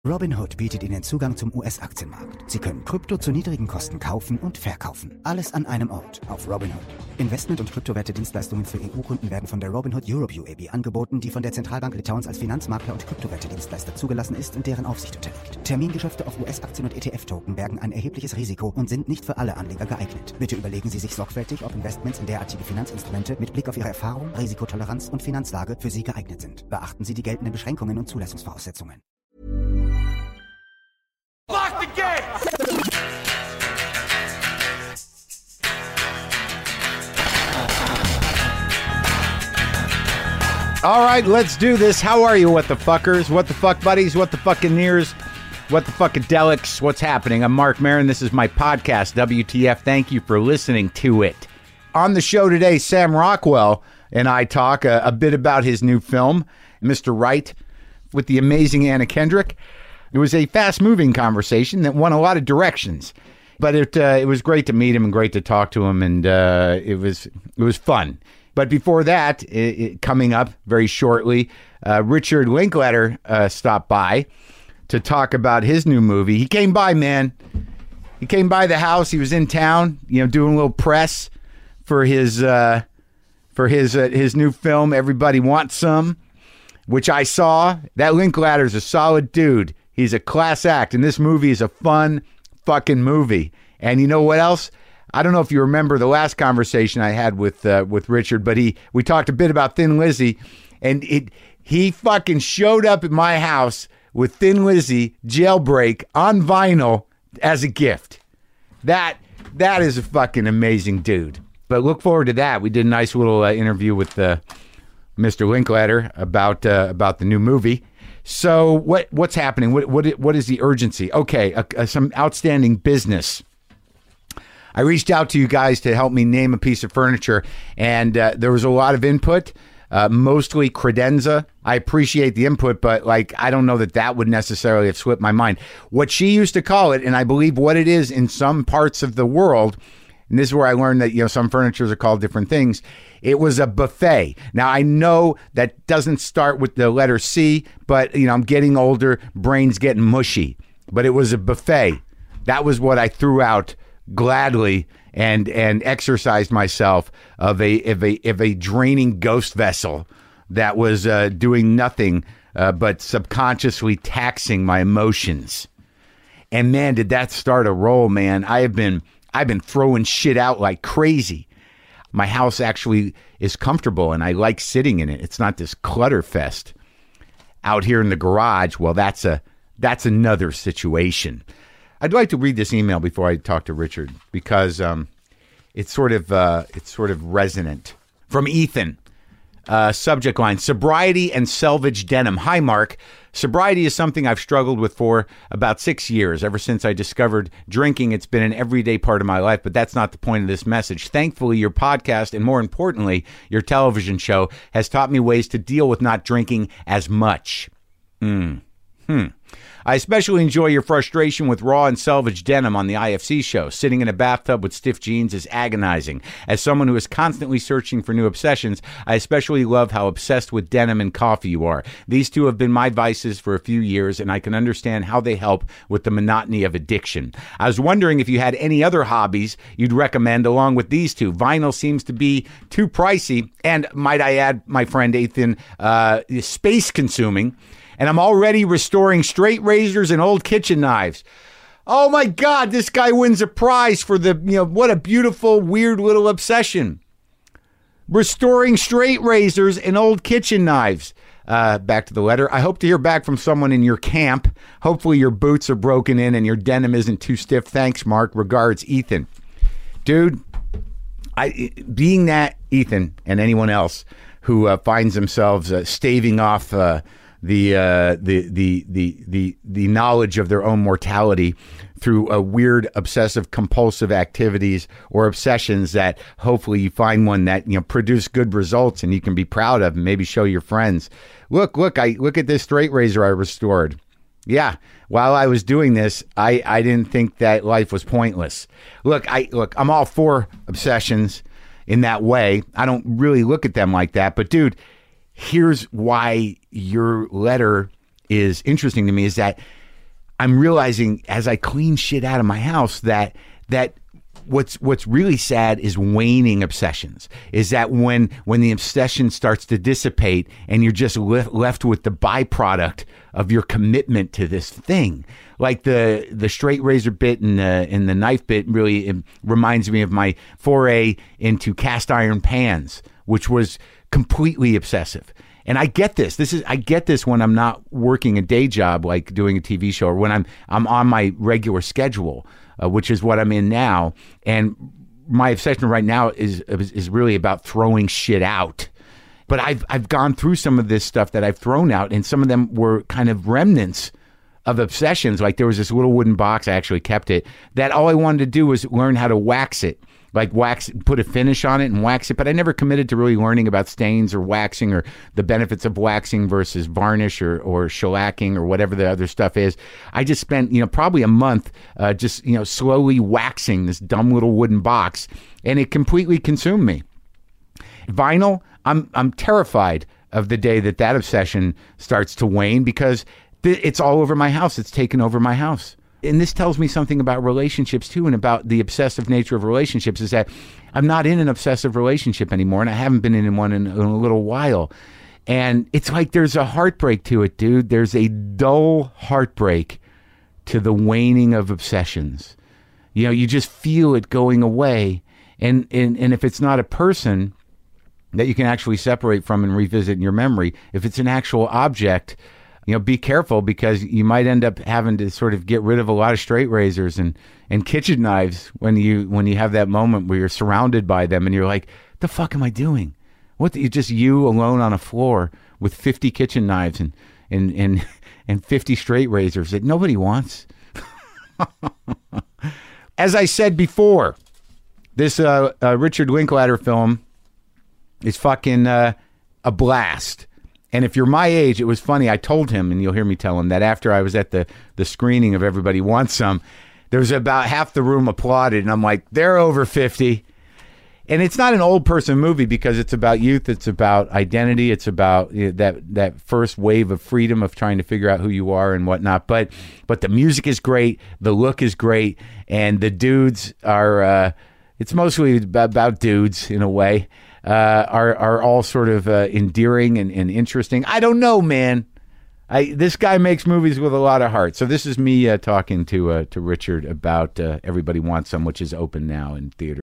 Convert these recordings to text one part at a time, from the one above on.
Robinhood bietet Ihnen Zugang zum US-Aktienmarkt. Sie können Krypto zu niedrigen Kosten kaufen und verkaufen. Alles an einem Ort auf Robinhood. Investment- und Kryptowerte-Dienstleistungen für EU-Kunden werden von der Robinhood Europe UAB angeboten, die von der Zentralbank Litauens als Finanzmakler und Kryptowerte-Dienstleister zugelassen ist und deren Aufsicht unterliegt. Termingeschäfte auf US-Aktien und ETF-Token bergen ein erhebliches Risiko und sind nicht für alle Anleger geeignet. Bitte überlegen Sie sich sorgfältig, ob Investments in derartige Finanzinstrumente mit Blick auf Ihre Erfahrung, Risikotoleranz und Finanzlage für Sie geeignet sind. Beachten Sie die geltenden Beschränkungen und Zulassungsvoraussetzungen. Lock the gate! All right, let's do this. How are you, what the fuckers? What the fuck buddies? What the fucking-ears? What the fuckadelics? What's happening? I'm Mark Maron. This is my podcast, WTF. Thank you for listening to it. On the show today, Sam Rockwell and I talk a bit about his new film, Mr. Right, with the amazing Anna Kendrick. It was a fast-moving conversation that went a lot of directions, but it was great to meet him and great to talk to him, and it was fun. But before that, coming up very shortly, Richard Linklater stopped by to talk about his new movie. He came by, man. He came by the house. He was in town, doing a little press for his new film, Everybody Wants Some, which I saw. That Linklater's a solid dude. He's a class act, and this movie is a fun fucking movie. And you know what else? I don't know if you remember the last conversation I had with Richard, but we talked a bit about Thin Lizzy, and he fucking showed up at my house with Thin Lizzy Jailbreak on vinyl as a gift. That is a fucking amazing dude. But look forward to that. We did a nice little interview with Mr. Linklater about the new movie. So what's happening? What is the urgency? Okay, some outstanding business. I reached out to you guys to help me name a piece of furniture, and there was a lot of input, mostly credenza. I appreciate the input, but I don't know that would necessarily have slipped my mind. What she used to call it, and I believe what it is in some parts of the world, and this is where I learned that some furnitures are called different things. It was a buffet. Now, I know that doesn't start with the letter C, but, I'm getting older, brain's getting mushy. But it was a buffet. That was what I threw out gladly and exercised myself of a draining ghost vessel that was doing nothing but subconsciously taxing my emotions. And, man, did that start a roll, man. I've been throwing shit out like crazy. My house actually is comfortable, and I like sitting in it. It's not this clutter fest. Out here in the garage, well, that's another situation. I'd like to read this email before I talk to Richard because it's sort of resonant. From Ethan, subject line: sobriety and selvage denim. Hi, Mark. Sobriety is something I've struggled with for about 6 years. Ever since I discovered drinking, it's been an everyday part of my life, but that's not the point of this message. Thankfully, your podcast, and more importantly, your television show, has taught me ways to deal with not drinking as much. I especially enjoy your frustration with raw and selvage denim on the IFC show. Sitting in a bathtub with stiff jeans is agonizing. As someone who is constantly searching for new obsessions, I especially love how obsessed with denim and coffee you are. These two have been my vices for a few years, and I can understand how they help with the monotony of addiction. I was wondering if you had any other hobbies you'd recommend along with these two. Vinyl seems to be too pricey, and might I add, my friend Ethan, space-consuming. And I'm already restoring straight razors and old kitchen knives. Oh my God, this guy wins a prize for what a beautiful, weird little obsession. Restoring straight razors and old kitchen knives. Back to the letter. I hope to hear back from someone in your camp. Hopefully your boots are broken in and your denim isn't too stiff. Thanks, Mark. Regards, Ethan. Dude, being that Ethan and anyone else who finds themselves staving off the knowledge of their own mortality through weird obsessive compulsive activities or obsessions, that hopefully you find one that produce good results and you can be proud of and maybe show your friends. Look at this straight razor I restored. Yeah, while I was doing this, I didn't think that life was pointless. Look, I'm all for obsessions in that way. I don't really look at them like that, but dude, here's why your letter is interesting to me, is that I'm realizing as I clean shit out of my house that what's really sad is waning obsessions. Is that when the obsession starts to dissipate and you're just left with the byproduct of your commitment to this thing. Like the straight razor bit and the knife bit really reminds me of my foray into cast iron pans, which was completely obsessive. And I get this. I get this when I'm not working a day job, like doing a TV show, or when I'm on my regular schedule, which is what I'm in now. And my obsession right now is really about throwing shit out. But I've gone through some of this stuff that I've thrown out, and some of them were kind of remnants of obsessions. Like there was this little wooden box, I actually kept it, that all I wanted to do was learn how to wax it. Like put a finish on it and wax it, but I never committed to really learning about stains or waxing or the benefits of waxing versus varnish or shellacking or whatever the other stuff is. I just spent, probably a month just slowly waxing this dumb little wooden box, and it completely consumed me. Vinyl, I'm terrified of the day that obsession starts to wane, because it's all over my house. It's taken over my house. And this tells me something about relationships too, and about the obsessive nature of relationships, is that I'm not in an obsessive relationship anymore, and I haven't been in one in a little while. And it's like there's a heartbreak to it, dude. There's a dull heartbreak to the waning of obsessions. You just feel it going away. And if it's not a person that you can actually separate from and revisit in your memory, if it's an actual object, be careful, because you might end up having to sort of get rid of a lot of straight razors and kitchen knives when you have that moment where you're surrounded by them and you're like, the fuck am I doing? Just you alone on a floor with 50 kitchen knives and 50 straight razors that nobody wants. As I said before, this Richard Linklater film is fucking a blast. And if you're my age, it was funny. I told him, and you'll hear me tell him, that after I was at the screening of Everybody Wants Some, there was about half the room applauded, and I'm like, they're over 50. And it's not an old person movie, because it's about youth, it's about identity, it's about that first wave of freedom of trying to figure out who you are and whatnot. But the music is great, the look is great, and the dudes are, it's mostly about dudes in a way. Are all sort of endearing and interesting. I don't know, man. This guy makes movies with a lot of heart. So this is me talking to Richard about Everybody Wants Some, which is open now in theater.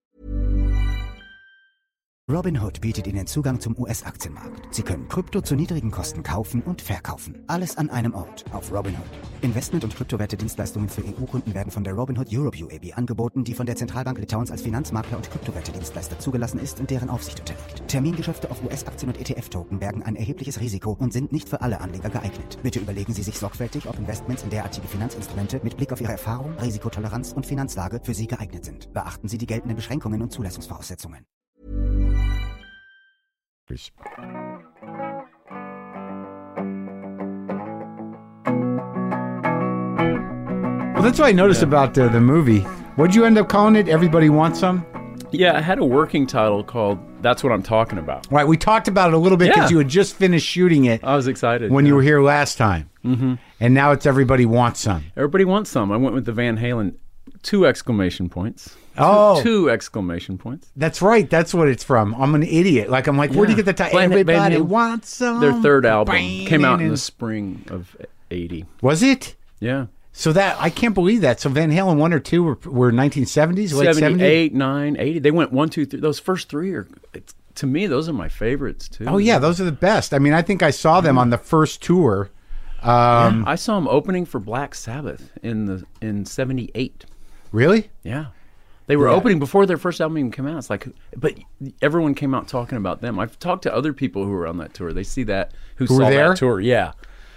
Robinhood bietet Ihnen Zugang zum US-Aktienmarkt. Sie können Krypto zu niedrigen Kosten kaufen und verkaufen. Alles an einem Ort auf Robinhood. Investment- und Kryptowerte-Dienstleistungen für EU-Kunden werden von der Robinhood Europe UAB angeboten, die von der Zentralbank Litauens als Finanzmakler und Kryptowerte-Dienstleister zugelassen ist und deren Aufsicht unterliegt. Termingeschäfte auf US-Aktien und ETF-Token bergen ein erhebliches Risiko und sind nicht für alle Anleger geeignet. Bitte überlegen Sie sich sorgfältig, ob Investments in derartige Finanzinstrumente mit Blick auf Ihre Erfahrung, Risikotoleranz und Finanzlage für Sie geeignet sind. Beachten Sie die geltenden Beschränkungen und Zulassungsvoraussetzungen. Well, that's what I noticed about the movie. What'd you end up calling it? Everybody Wants Some? Yeah, I had a working title called That's What I'm Talking About. Right, we talked about it a little bit because you had just finished shooting it. I was excited. When you were here last time. Mm-hmm. And now it's Everybody Wants Some. Everybody Wants Some. I went with the Van Halen 2 exclamation points. Two exclamation points. That's right. That's what it's from. I'm an idiot. Like, I'm like, where'd you get the title? Everybody Wants Some. Their third album came out in the spring of 80. Was it? Yeah. So I can't believe that. So Van Halen 1 or 2 were 1970s, late 78, 9, 80. They went 1, 2, 3. Those first three to me, those are my favorites too. Oh yeah, those are the best. I mean, I think I saw them on the first tour. I saw them opening for Black Sabbath in 78. Really? Yeah. They were opening before their first album even came out. It's like, but everyone came out talking about them. I've talked to other people who were on that tour. They see that who saw that tour. Yeah.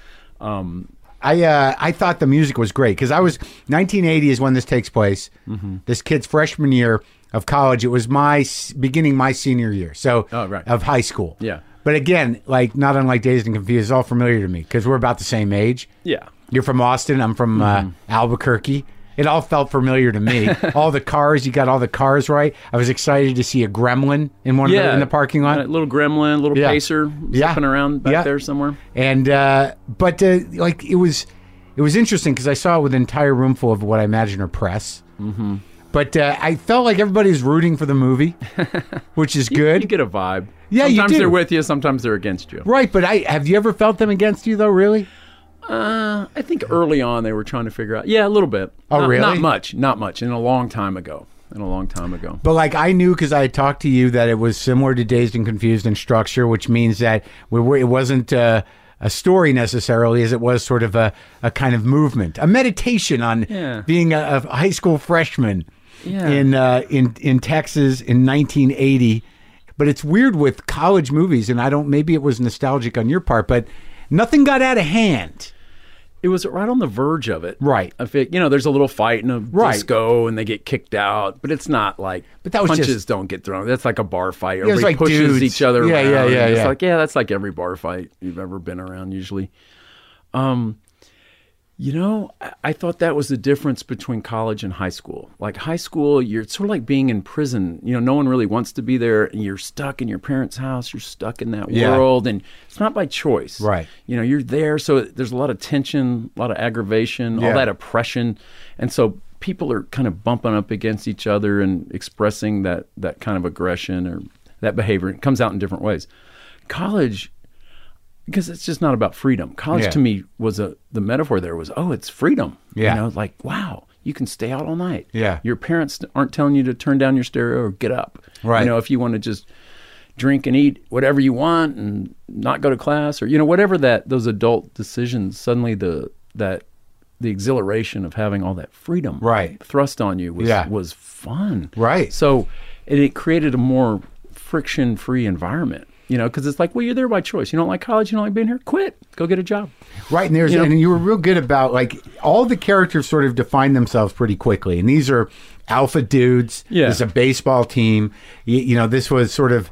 I thought the music was great because 1980 is when this takes place. Mm-hmm. This kid's freshman year of college. It was beginning my senior year, so of high school. Yeah. But again, like not unlike Dazed and Confused, it's all familiar to me because we're about the same age. Yeah. You're from Austin. I'm from Albuquerque. It all felt familiar to me. All the cars, you got all the cars right. I was excited to see a gremlin in in the parking lot. A little gremlin, little pacer zipping around back there somewhere. And but like it was it was interesting because I saw it with an entire room full of what I imagine are press. Mm-hmm. But I felt like everybody's rooting for the movie, which is good. You get a vibe. Yeah, sometimes you do. They're with you, sometimes they're against you. Right, but have you ever felt them against you, though, really? I think early on they were trying to figure out. Yeah, a little bit. Oh, really? Not much. In a long time ago. But like I knew because I had talked to you that it was similar to Dazed and Confused in structure, which means that it wasn't a story necessarily as it was sort of a kind of movement, a meditation on being a high school freshman in Texas in 1980. But it's weird with college movies, and maybe it was nostalgic on your part, but nothing got out of hand. It was right on the verge of it. Right. I think, there's a little fight in a disco and they get kicked out, but it's not like punches don't get thrown. That's like a bar fight. Everybody like pushes dudes. each other around. Yeah. It's like, that's like every bar fight you've ever been around usually. I thought that was the difference between college and high school. Like high school, you're sort of like being in prison. No one really wants to be there, and you're stuck in your parents' house. You're stuck in that world, and it's not by choice. Right. You're there, so there's a lot of tension, a lot of aggravation, all that oppression, and so people are kind of bumping up against each other and expressing that kind of aggression or that behavior. It comes out in different ways. College, because it's just not about freedom. College to me was the metaphor there was, it's freedom. Yeah. Like, wow, you can stay out all night. Yeah. Your parents aren't telling you to turn down your stereo or get up. Right. If you want to just drink and eat whatever you want and not go to class or, whatever those adult decisions, suddenly the exhilaration of having all that freedom thrust on you was fun. Right. So it created a more friction-free environment. Because it's like, you're there by choice. You don't like college, you don't like being here, quit. Go get a job. Right, and and you were real good about, like, all the characters sort of define themselves pretty quickly. And these are alpha dudes. Yeah. This is a baseball team. This was sort of,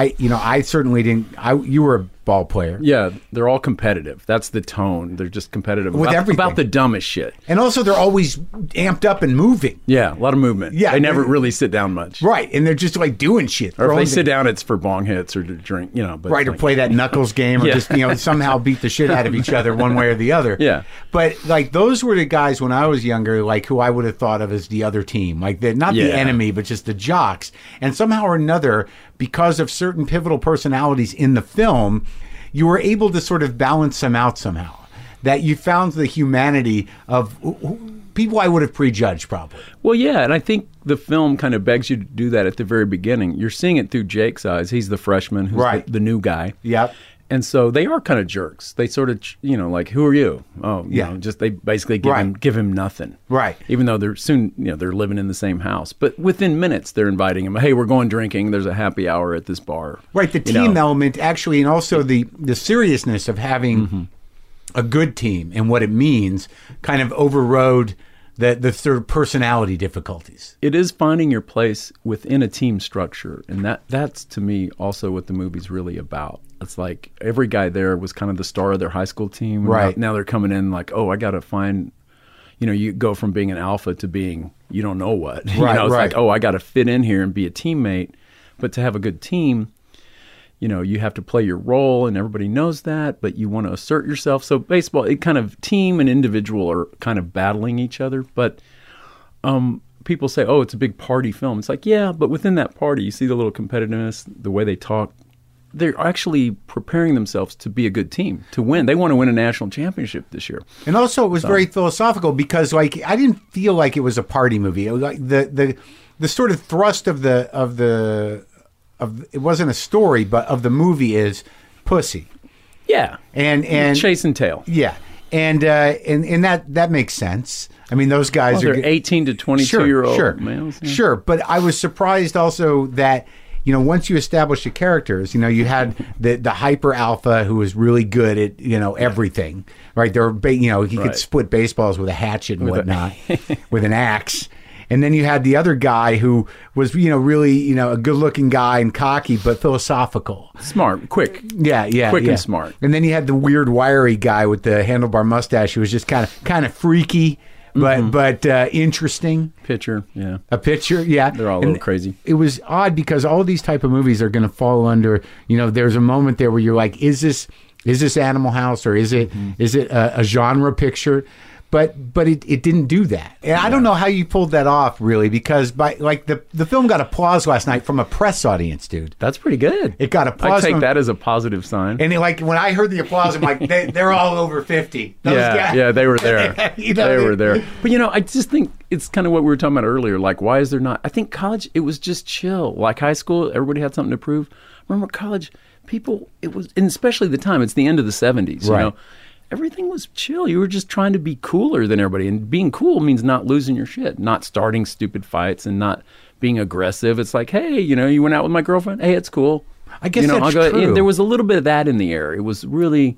I certainly didn't, you were a ball player. Yeah, they're all competitive. That's the tone. They're just competitive with everything. About the dumbest shit. And also they're always amped up and moving. Yeah, a lot of movement. Yeah. They never really sit down much. Right, and they're just like doing shit. Or if they sit down, it's for bong hits or to drink, But right, or play that knuckles game or just, somehow beat the shit out of each other one way or the other. Yeah. But like those were the guys when I was younger, like who I would have thought of as the other team. Like not the enemy, but just the jocks. And somehow or another, because of certain pivotal personalities in the film, you were able to sort of balance them out somehow. That you found the humanity of people I would have prejudged probably. Well, yeah, and I think the film kind of begs you to do that at the very beginning. You're seeing it through Jake's eyes. He's the freshman who's the new guy. Yep. And so they are kind of jerks. They sort of, like, who are you? Oh, they basically give him nothing. Right. Even though they're soon, they're living in the same house. But within minutes, they're inviting him. Hey, we're going drinking. There's a happy hour at this bar. Right. The team element actually, and also the seriousness of having a good team and what it means kind of overrode the sort of personality difficulties. It is finding your place within a team structure. And that's, to me, also what the movie's really about. It's like every guy there was kind of the star of their high school team. Right. Now they're coming in like, I got to find, you go from being an alpha to being you don't know what. It's like, I got to fit in here and be a teammate. But to have a good team, you have to play your role and everybody knows that, but you want to assert yourself. So baseball, it kind of team and individual are kind of battling each other. But people say, it's a big party film. It's like, yeah, but within that party, you see the little competitiveness, the way they talk. They're actually preparing themselves to be a good team, to win. They want to win a national championship this year. And also, it was very philosophical because, like, I didn't feel like it was a party movie. It was like the sort of thrust of it wasn't a story, but of the movie is pussy. Yeah, and chase and tail. Yeah, and that makes sense. I mean, those guys are 18 to 22-year-old males. Yeah. Sure, but I was surprised also that. Once you establish the characters, you had the hyper alpha who was really good at, everything, right? There were, he could split baseballs with a hatchet and whatnot, with an axe. And then you had the other guy who was, really, a good looking guy and cocky, but philosophical. Smart, quick. Yeah. Quick and smart. And then you had the weird wiry guy with the handlebar mustache who was just kind of freaky. But interesting. Pitcher, yeah. A pitcher, yeah. They're all a little crazy. It was odd because all these type of movies are going to fall under, there's a moment there where you're like, is this Is this Animal House, or is it a genre picture? But it didn't do that. And I don't know how you pulled that off, really, because the film got applause last night from a press audience, dude. That's pretty good. It got applause. I take that as a positive sign. And when I heard the applause, I'm like, they're all over 50. Those guys. Yeah, they were there. They were there. But I just think it's kind of what we were talking about earlier. Like, why is there not? I think college, it was just chill. Like high school, everybody had something to prove. Remember college, people, it was, and especially the time, it's the end of the 70s, right. Everything was chill. You were just trying to be cooler than everybody. And being cool means not losing your shit, not starting stupid fights and not being aggressive. It's like, hey, you went out with my girlfriend. Hey, it's cool. I guess that's true. There was a little bit of that in the air. It was really,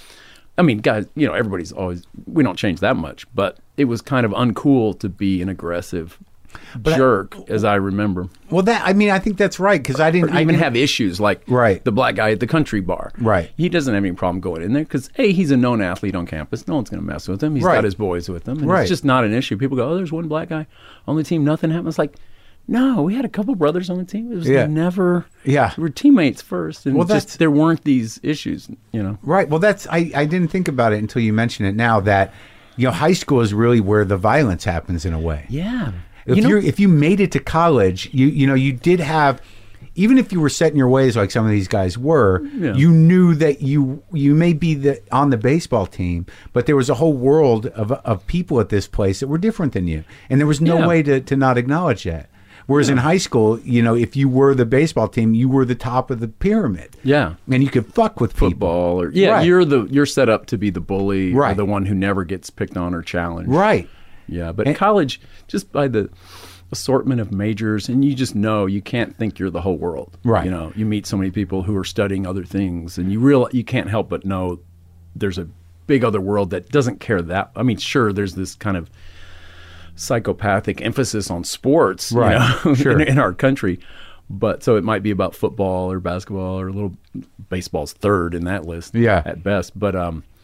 guys, everybody's always, we don't change that much, but it was kind of uncool to be an aggressive jerk, as I remember. Well, I think that's right, because I didn't even have issues like right. the black guy at the country bar. Right. He doesn't have any problem going in there because, A, he's a known athlete on campus. No one's going to mess with him. He's got his boys with him. And it's just not an issue. People go, oh, there's one black guy on the team. Nothing happened. It's like, no, we had a couple brothers on the team. It was never. Yeah. We were teammates first. And there weren't these issues, Right. Well, I didn't think about it until you mention it now that, high school is really where the violence happens in a way. Yeah. If you made it to college, you did have, even if you were set in your ways like some of these guys were, you knew that you may be on the baseball team, but there was a whole world of people at this place that were different than you, and there was no way to not acknowledge that. Whereas in high school, if you were the baseball team, you were the top of the pyramid. Yeah, and you could fuck with football, people. You're set up to be the bully, or the one who never gets picked on or challenged. Right. Yeah, but college, just by the assortment of majors, and you just know you can't think you're the whole world. Right. You meet so many people who are studying other things, and you can't help but know there's a big other world that doesn't care that. Sure, there's this kind of psychopathic emphasis on sports, sure. in our country. But so it might be about football or basketball or baseball's third in that list at best. But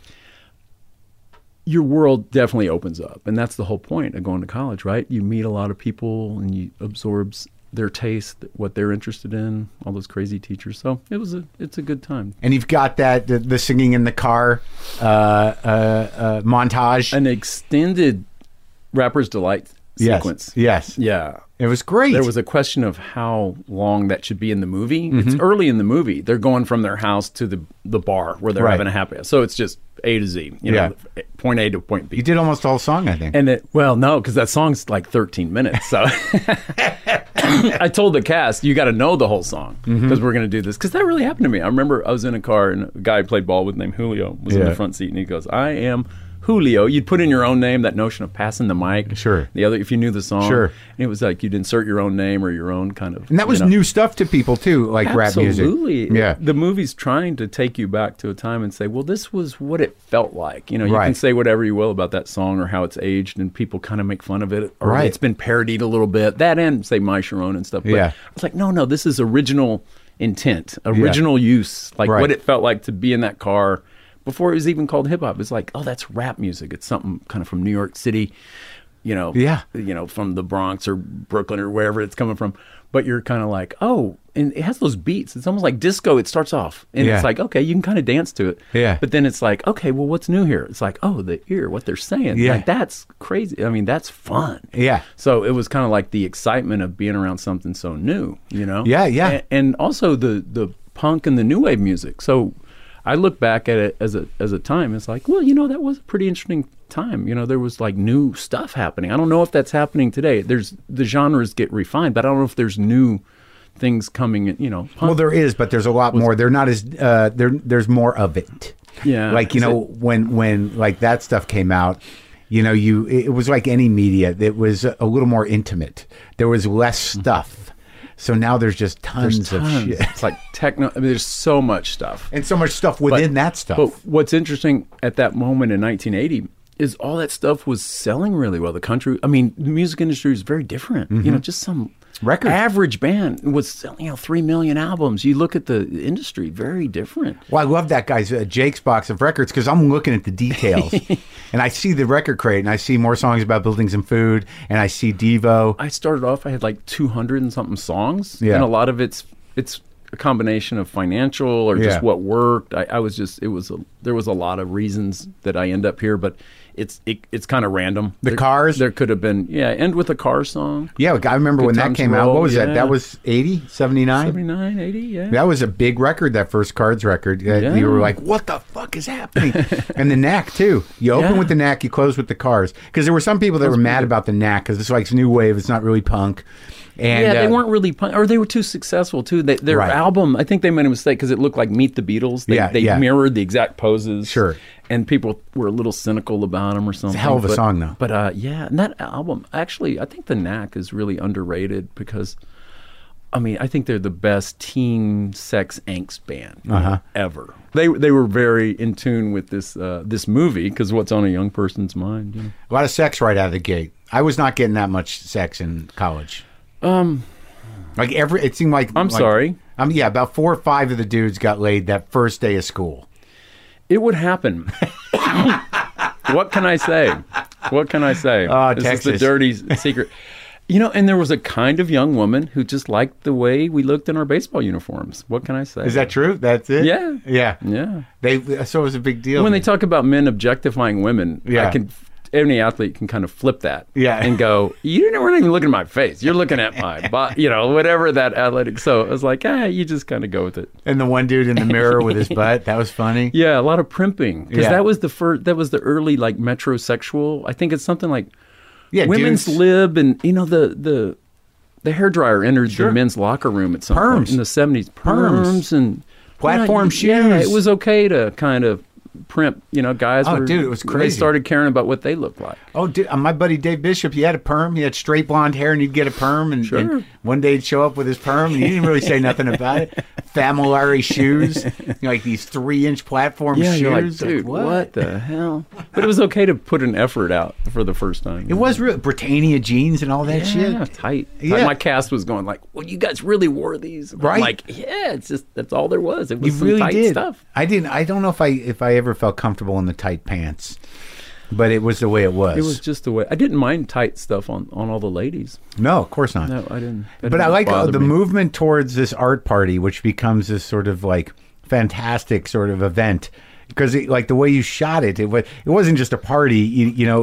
your world definitely opens up. And that's the whole point of going to college, right? You meet a lot of people and you absorb their taste, what they're interested in, all those crazy teachers. So it's a good time. And you've got that, the singing in the car montage. An extended Rapper's Delight sequence. Yes. Yeah. It was great. There was a question of how long that should be in the movie. Mm-hmm. It's early in the movie. They're going from their house to the bar where they're having a happy hour. So it's just A to Z, point A to point B. You did almost the whole song, I think. And no, because that song's like 13 minutes. So I told the cast, you got to know the whole song because we're going to do this. Because that really happened to me. I remember I was in a car and a guy I played ball with named Julio was in the front seat, and he goes, I am Julio. You'd put in your own name, that notion of passing the mic. Sure. The other, if you knew the song. Sure. And it was like you'd insert your own name or your own kind of. And that was new stuff to people too, like rap music. Absolutely. Yeah. The movie's trying to take you back to a time and say, well, this was what it felt like. You can say whatever you will about that song or how it's aged, and people kind of make fun of it. Or it's been parodied a little bit. That and say My Sharon and stuff. But it's like, no, this is original intent, original use, like what it felt like to be in that car. Before it was even called hip hop, it's like, oh, that's rap music. It's something kind of from New York City, from the Bronx or Brooklyn or wherever it's coming from. But you're kind of like, oh, and it has those beats. It's almost like disco. It starts off, and it's like, okay, you can kind of dance to it. Yeah. But then it's like, okay, well, what's new here? It's like, oh, the ear, what they're saying. Yeah. Like, that's crazy. That's fun. Yeah. So it was kind of like the excitement of being around something so new, Yeah, yeah. And also the punk and the new wave music. So I look back at it as a time. It's like, well, that was a pretty interesting time. There was like new stuff happening. I don't know if that's happening today. The genres get refined, but I don't know if there's new things coming in. Punk. Well, there is, but there's a lot more. They're not as there's more of it. Yeah, like when like that stuff came out. It was like any media. It was a little more intimate. There was less stuff. So now there's just tons of shit. It's like techno. There's so much stuff. And so much stuff within that stuff. But what's interesting at that moment in 1980 is all that stuff was selling really well. The country, the music industry was very different. Just some record average band was selling 3 million albums. You look at the industry, very different. Well, I love that guy's Jake's box of records because I'm looking at the details and I see the record crate and I see more songs about buildings and food and I see Devo. I started off, I had like 200 and something songs. Yeah. And a lot of it's combination of financial or just what worked. There was a lot of reasons that I end up here, but it's kind of random. Cars? There could have been, End with a Cars song. Yeah, I remember when that came out. What was that? That was 80, 79? 79, 80, yeah. That was a big record, that first Cars record. You were like, what the fuck is happening? And the Knack, too. You open with the Knack, you close with the Cars. Because there were some people that were mad about the Knack, because it's like new wave, it's not really punk. And, they weren't really punk, or they were too successful, too. Their album, I think they made a mistake because it looked like Meet the Beatles. They mirrored the exact poses. Sure. And people were a little cynical about them or something. It's a hell of a song, though. But, and that album, actually, I think the Knack is really underrated because, I think they're the best teen sex angst band ever. They were very in tune with this movie because what's on a young person's mind. You know? A lot of sex right out of the gate. I was not getting that much sex in college. It seemed like... I'm sorry. About 4 or 5 of the dudes got laid that first day of school. It would happen. What can I say? Oh, this Texas. is the dirty secret. And there was a kind of young woman who just liked the way we looked in our baseball uniforms. What can I say? Is that true? That's it? Yeah. Yeah. So it was a big deal. When they talk about men objectifying women, any athlete can kind of flip that and go, you weren't even looking at my face. You're looking at my body, whatever that athletic. So I was like, you just kind of go with it. And the one dude in the mirror with his butt, that was funny. Yeah, a lot of primping. Because that was the early like metrosexual. I think it's something like women's dudes. lib and, the hairdryer entered the men's locker room at some point in the 70s. Perms and platform shoes. Yeah, it was okay to kind of primp, guys. It was crazy. They started caring about what they looked like. Oh, dude, my buddy Dave Bishop, he had a perm. He had straight blonde hair, and he'd get a perm, and one day he'd show up with his perm, and he didn't really say nothing about it. Famolari shoes, like these 3-inch platform shoes. You're like, dude, what the hell? But it was okay to put an effort out for the first time. It was real Britannia jeans and all that shit. Tight. My cast was going like, well, you guys really wore these, right? I'm like, it's just that's all there was. It was you some really tight did. stuff. I don't know if I ever felt comfortable in the tight pants. But it was the way it was. It was just the way. I didn't mind tight stuff on all the ladies. No, of course not. No, I didn't. But I like the movement towards this art party, which becomes this sort of like fantastic sort of event. Because like the way you shot it, it wasn't just a party.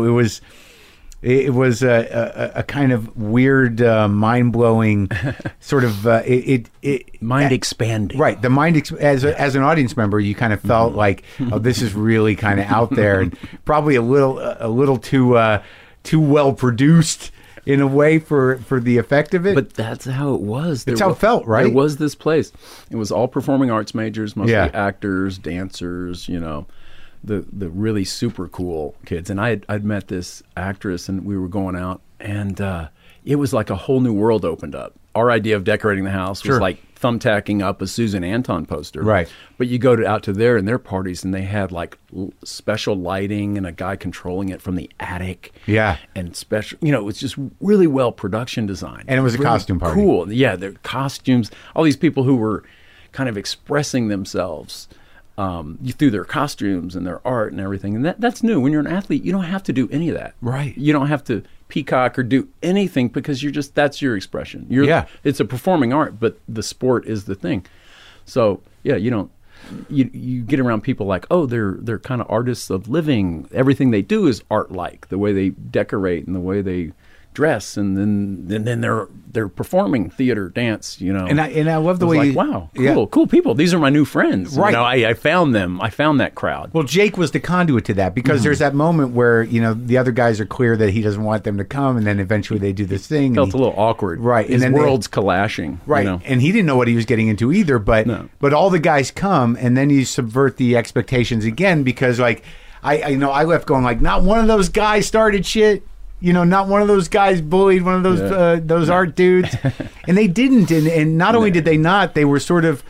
It was a kind of weird, mind-blowing sort of mind expanding. Right, the mind as an audience member, you kind of felt like, oh, this is really kind of out there, and probably a little too well produced in a way for the effect of it. But that's how it was. That's how it felt, right? There was this place. It was all performing arts majors, mostly actors, dancers, the really super cool kids. And I'd met this actress, and we were going out, and it was like a whole new world opened up. Our idea of decorating the house was like thumbtacking up a Susan Anton poster. Right. But you go out to their parties, and they had like special lighting and a guy controlling it from the attic. Yeah. And special, it was just really well production designed. And it was a costume party. Cool. Yeah, their costumes, all these people who were kind of expressing themselves through their costumes and their art and everything. And that's new. When you're an athlete, you don't have to do any of that. Right. You don't have to peacock or do anything because that's your expression. It's a performing art, but the sport is the thing. So, you get around people like, oh, they're kind of artists of living. Everything they do is art-like, the way they decorate and the way they dress, and then they're performing theater, dance, And I love the way wow, cool people. These are my new friends. Right. I found them. I found that crowd. Well, Jake was the conduit to that because there's that moment where the other guys are clear that he doesn't want them to come, and then eventually they do this thing. Felt a little awkward. Right. His world's clashing. Right. And he didn't know what he was getting into either. But all the guys come, and then you subvert the expectations again because like I left going like, not one of those guys started shit. Not one of those guys bullied one of those art dudes, and they didn't. And not only did they not, they were sort of,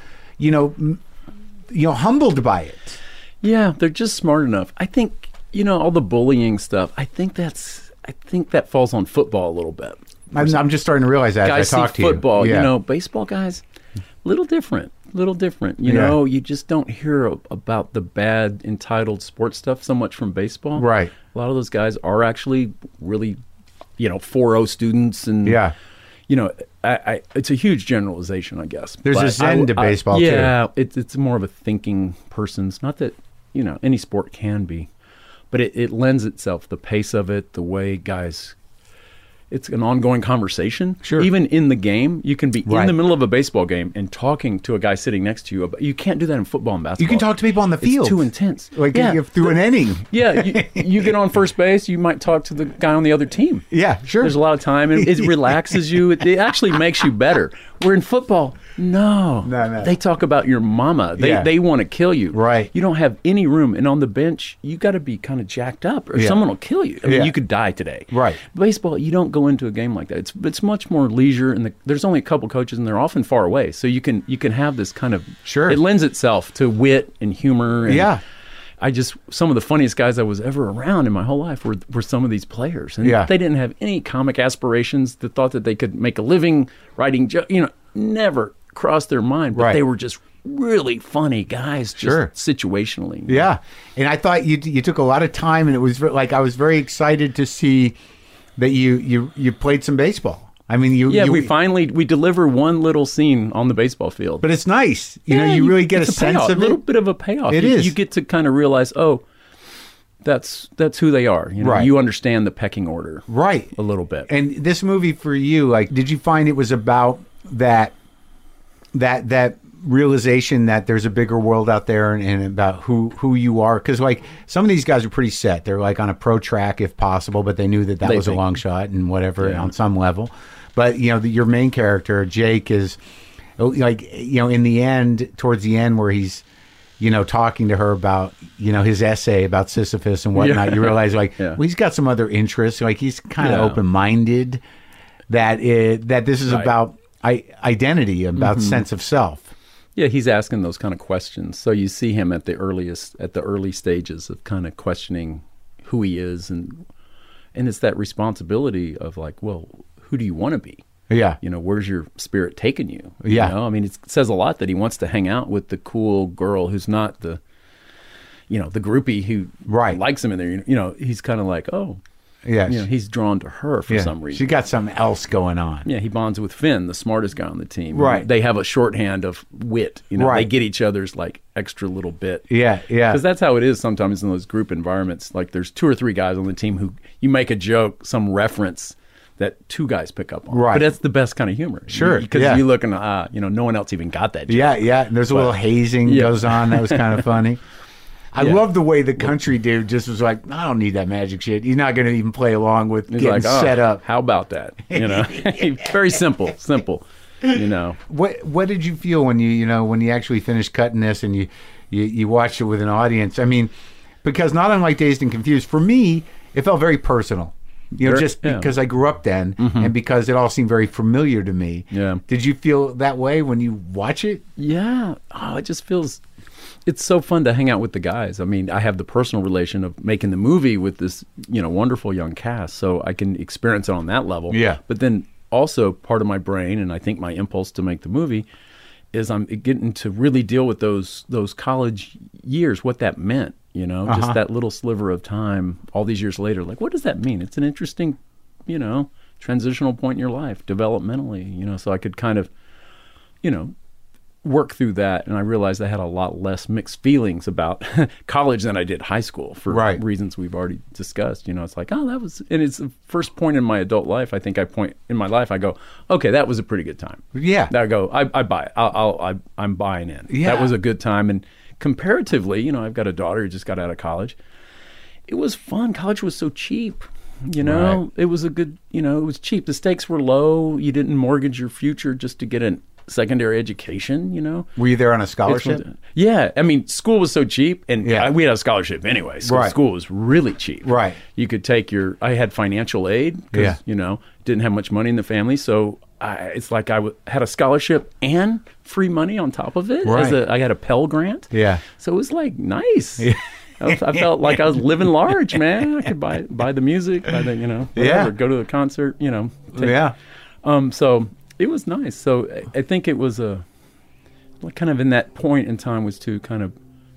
humbled by it. Yeah, they're just smart enough. I think all the bullying stuff. I think that falls on football a little bit. I'm just starting to realize that guys as I talk see to football. you. Baseball guys, little different. You just don't hear about the bad entitled sports stuff so much from baseball. Right. A lot of those guys are actually really, 4.0 students and, it's a huge generalization, I guess. There's a zen to baseball, too. Yeah, it's more of a thinking person's. Not that, any sport can be, but it lends itself, the pace of it, the way guys... It's an ongoing conversation. Sure. Even in the game, you can be in the middle of a baseball game and talking to a guy sitting next to you. You can't do that in football and basketball. You can talk to people on the field. It's too intense. Through an inning. Yeah, you get on first base, you might talk to the guy on the other team. Yeah, sure. There's a lot of time, and it relaxes you. It actually makes you better. Where in football, no. They talk about your mama. They want to kill you. Right. You don't have any room, and on the bench, you got to be kind of jacked up, or someone will kill you. I mean, you could die today. Right. Baseball, you don't go into a game like that. It's much more leisure, and there's only a couple coaches, and they're often far away, so you can have this kind of It lends itself to wit and humor. And some of the funniest guys I was ever around in my whole life were some of these players, and they didn't have any comic aspirations. They thought that they could make a living writing jokes. Never crossed their mind, but they were just really funny guys, just situationally. Yeah, and I thought you took a lot of time, and it was like I was very excited to see that you played some baseball. I mean, we deliver one little scene on the baseball field, but it's nice. You really get a sense of it. A little bit of a payoff. It is. You get to kind of realize, that's who they are. You understand the pecking order, right? A little bit. And this movie for you, did you find it was about that realization that there's a bigger world out there and about who you are? Because some of these guys are pretty set. They're on a pro track if possible, but they knew that was a long shot and whatever on some level. But your main character Jake is in the end, towards the end, where he's talking to her about his essay about Sisyphus and whatnot. You realize he's got some other interests. He's kind of open-minded. That this is about identity, about sense of self. Yeah, he's asking those kind of questions. So you see him at the early stages of kind of questioning who he is, and it's that responsibility of who do you want to be? Yeah. Where's your spirit taking you? Yeah. I mean, it says a lot that he wants to hang out with the cool girl who's not the groupie who likes him in there. He's kind of like, yeah, he's drawn to her for some reason. She got something else going on. Yeah, he bonds with Finn, the smartest guy on the team. Right. They have a shorthand of wit. They get each other's extra little bit. Yeah. Because that's how it is sometimes in those group environments. There's 2 or 3 guys on the team who you make a joke, some reference that 2 guys pick up on. Right. But that's the best kind of humor. Sure. Because you look and no one else even got that joke. Yeah. And there's a little hazing goes on. That was kind of funny. I love the way the country dude just was like, I don't need that magic shit. He's not going to even play along with getting set up. How about that? Very simple. What did you feel when you actually finished cutting this and you watched it with an audience? I mean, because not unlike Dazed and Confused, for me, it felt very personal. Because I grew up then, and because it all seemed very familiar to me. Yeah. Did you feel that way when you watch it? Yeah. Oh, it just feels... It's so fun to hang out with the guys. I mean, I have the personal relation of making the movie with this, wonderful young cast, so I can experience it on that level. Yeah. But then also part of my brain, and I think my impulse to make the movie, is I'm getting to really deal with those college years, what that meant, just that little sliver of time all these years later. What does that mean? It's an interesting, transitional point in your life, developmentally, so I could kind of, work through that, and I realized I had a lot less mixed feelings about college than I did high school for reasons we've already discussed. It's like, that was, and it's the first point in my adult life. I think I go, okay, that was a pretty good time. Yeah. I go, I buy it. I'm buying in. Yeah. That was a good time. And comparatively, I've got a daughter who just got out of college. It was fun. College was so cheap. It was a good, it was cheap. The stakes were low. You didn't mortgage your future just to get an secondary education. Were you there on a scholarship? Yeah. I mean, school was so cheap, and we had a scholarship anyway. So school was really cheap. Right. You could take I had financial aid because, didn't have much money in the family. So it's like I had a scholarship and free money on top of it. Right. I had a Pell Grant. Yeah. So it was nice. Yeah. I felt like I was living large, man. I could buy the music, whatever, go to the concert, So it was nice. So I think it was kind of in that point in time was to kind of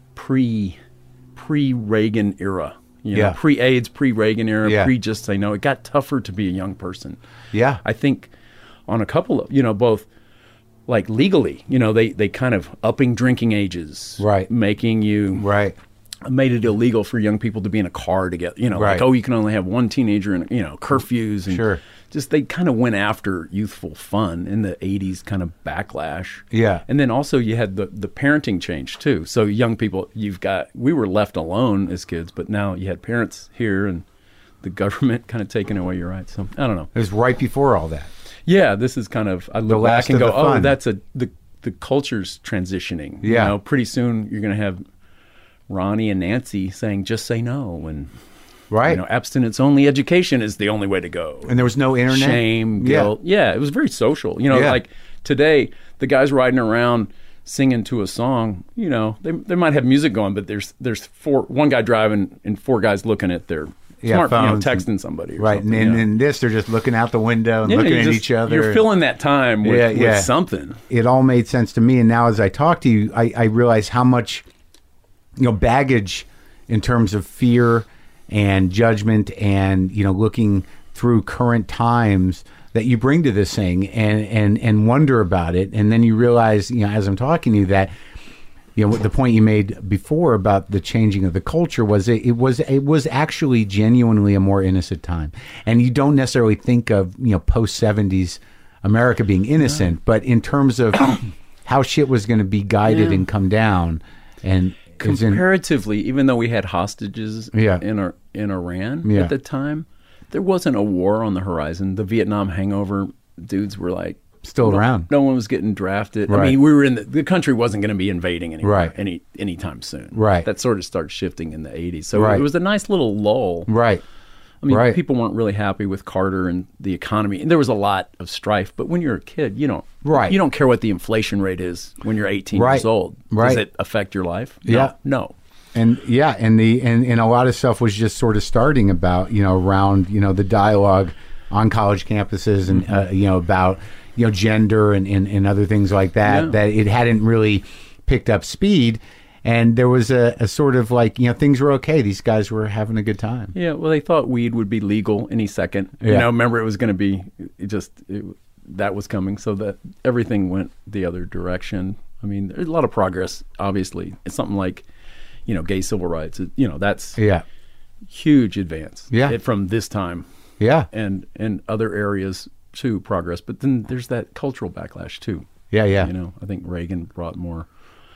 pre-Reagan era, pre-AIDS, pre-Reagan era, pre-just say no. It got tougher to be a young person. Yeah. I think on a couple of, both like legally, they kind of upping drinking ages, right? Making you made it illegal for young people to be in a car together, like, you can only have one teenager and, curfews. And just they kind of went after youthful fun in the 80s kind of backlash. Yeah. And then also you had the parenting change too. So young people, we were left alone as kids, but now you had parents here and the government kind of taking away your rights. So I don't know. It was right before all that. Yeah, this is kind of, I look back and go, that's the culture's transitioning. Yeah. Pretty soon you're going to have Ronnie and Nancy saying, just say no. And, abstinence only education is the only way to go. And there was no internet? Shame, guilt. Yeah, it was very social. Like today, the guys riding around singing to a song, they might have music going, but there's one guy driving and 4 guys looking at their smartphone, texting somebody. Right. And in this, they're just looking out the window and looking at each other. You're filling that time with something. It all made sense to me. And now as I talk to you, I realize how much, baggage in terms of fear and judgment and, looking through current times that you bring to this thing and wonder about it. And then you realize, as I'm talking to you, that, the point you made before about the changing of the culture was it was actually genuinely a more innocent time. And you don't necessarily think of, post 70s America being innocent, but in terms of how shit was going to be guided and come down. And comparatively, even though we had hostages in Iran at the time, there wasn't a war on the horizon. The Vietnam hangover dudes were like still around. No one was getting drafted. Right. I mean, we were in the country wasn't going to be invading anymore anytime soon. Right. That sort of started shifting in the 80s. So it was a nice little lull. Right. I mean, people weren't really happy with Carter and the economy. And there was a lot of strife. But when you're a kid, you don't care what the inflation rate is when you're 18 years old. Right. Does it affect your life? No. And and a lot of stuff was just sort of starting about, around, the dialogue on college campuses and, about, gender and other things like that, that it hadn't really picked up speed. And there was a sort of like, things were okay. These guys were having a good time. Yeah, well, they thought weed would be legal any second. Remember it was going to be that was coming. So that everything went the other direction. I mean, there's a lot of progress, obviously. It's something like, gay civil rights. That's huge advance from this time. Yeah. And other areas too, progress. But then there's that cultural backlash too. Yeah. I think Reagan brought more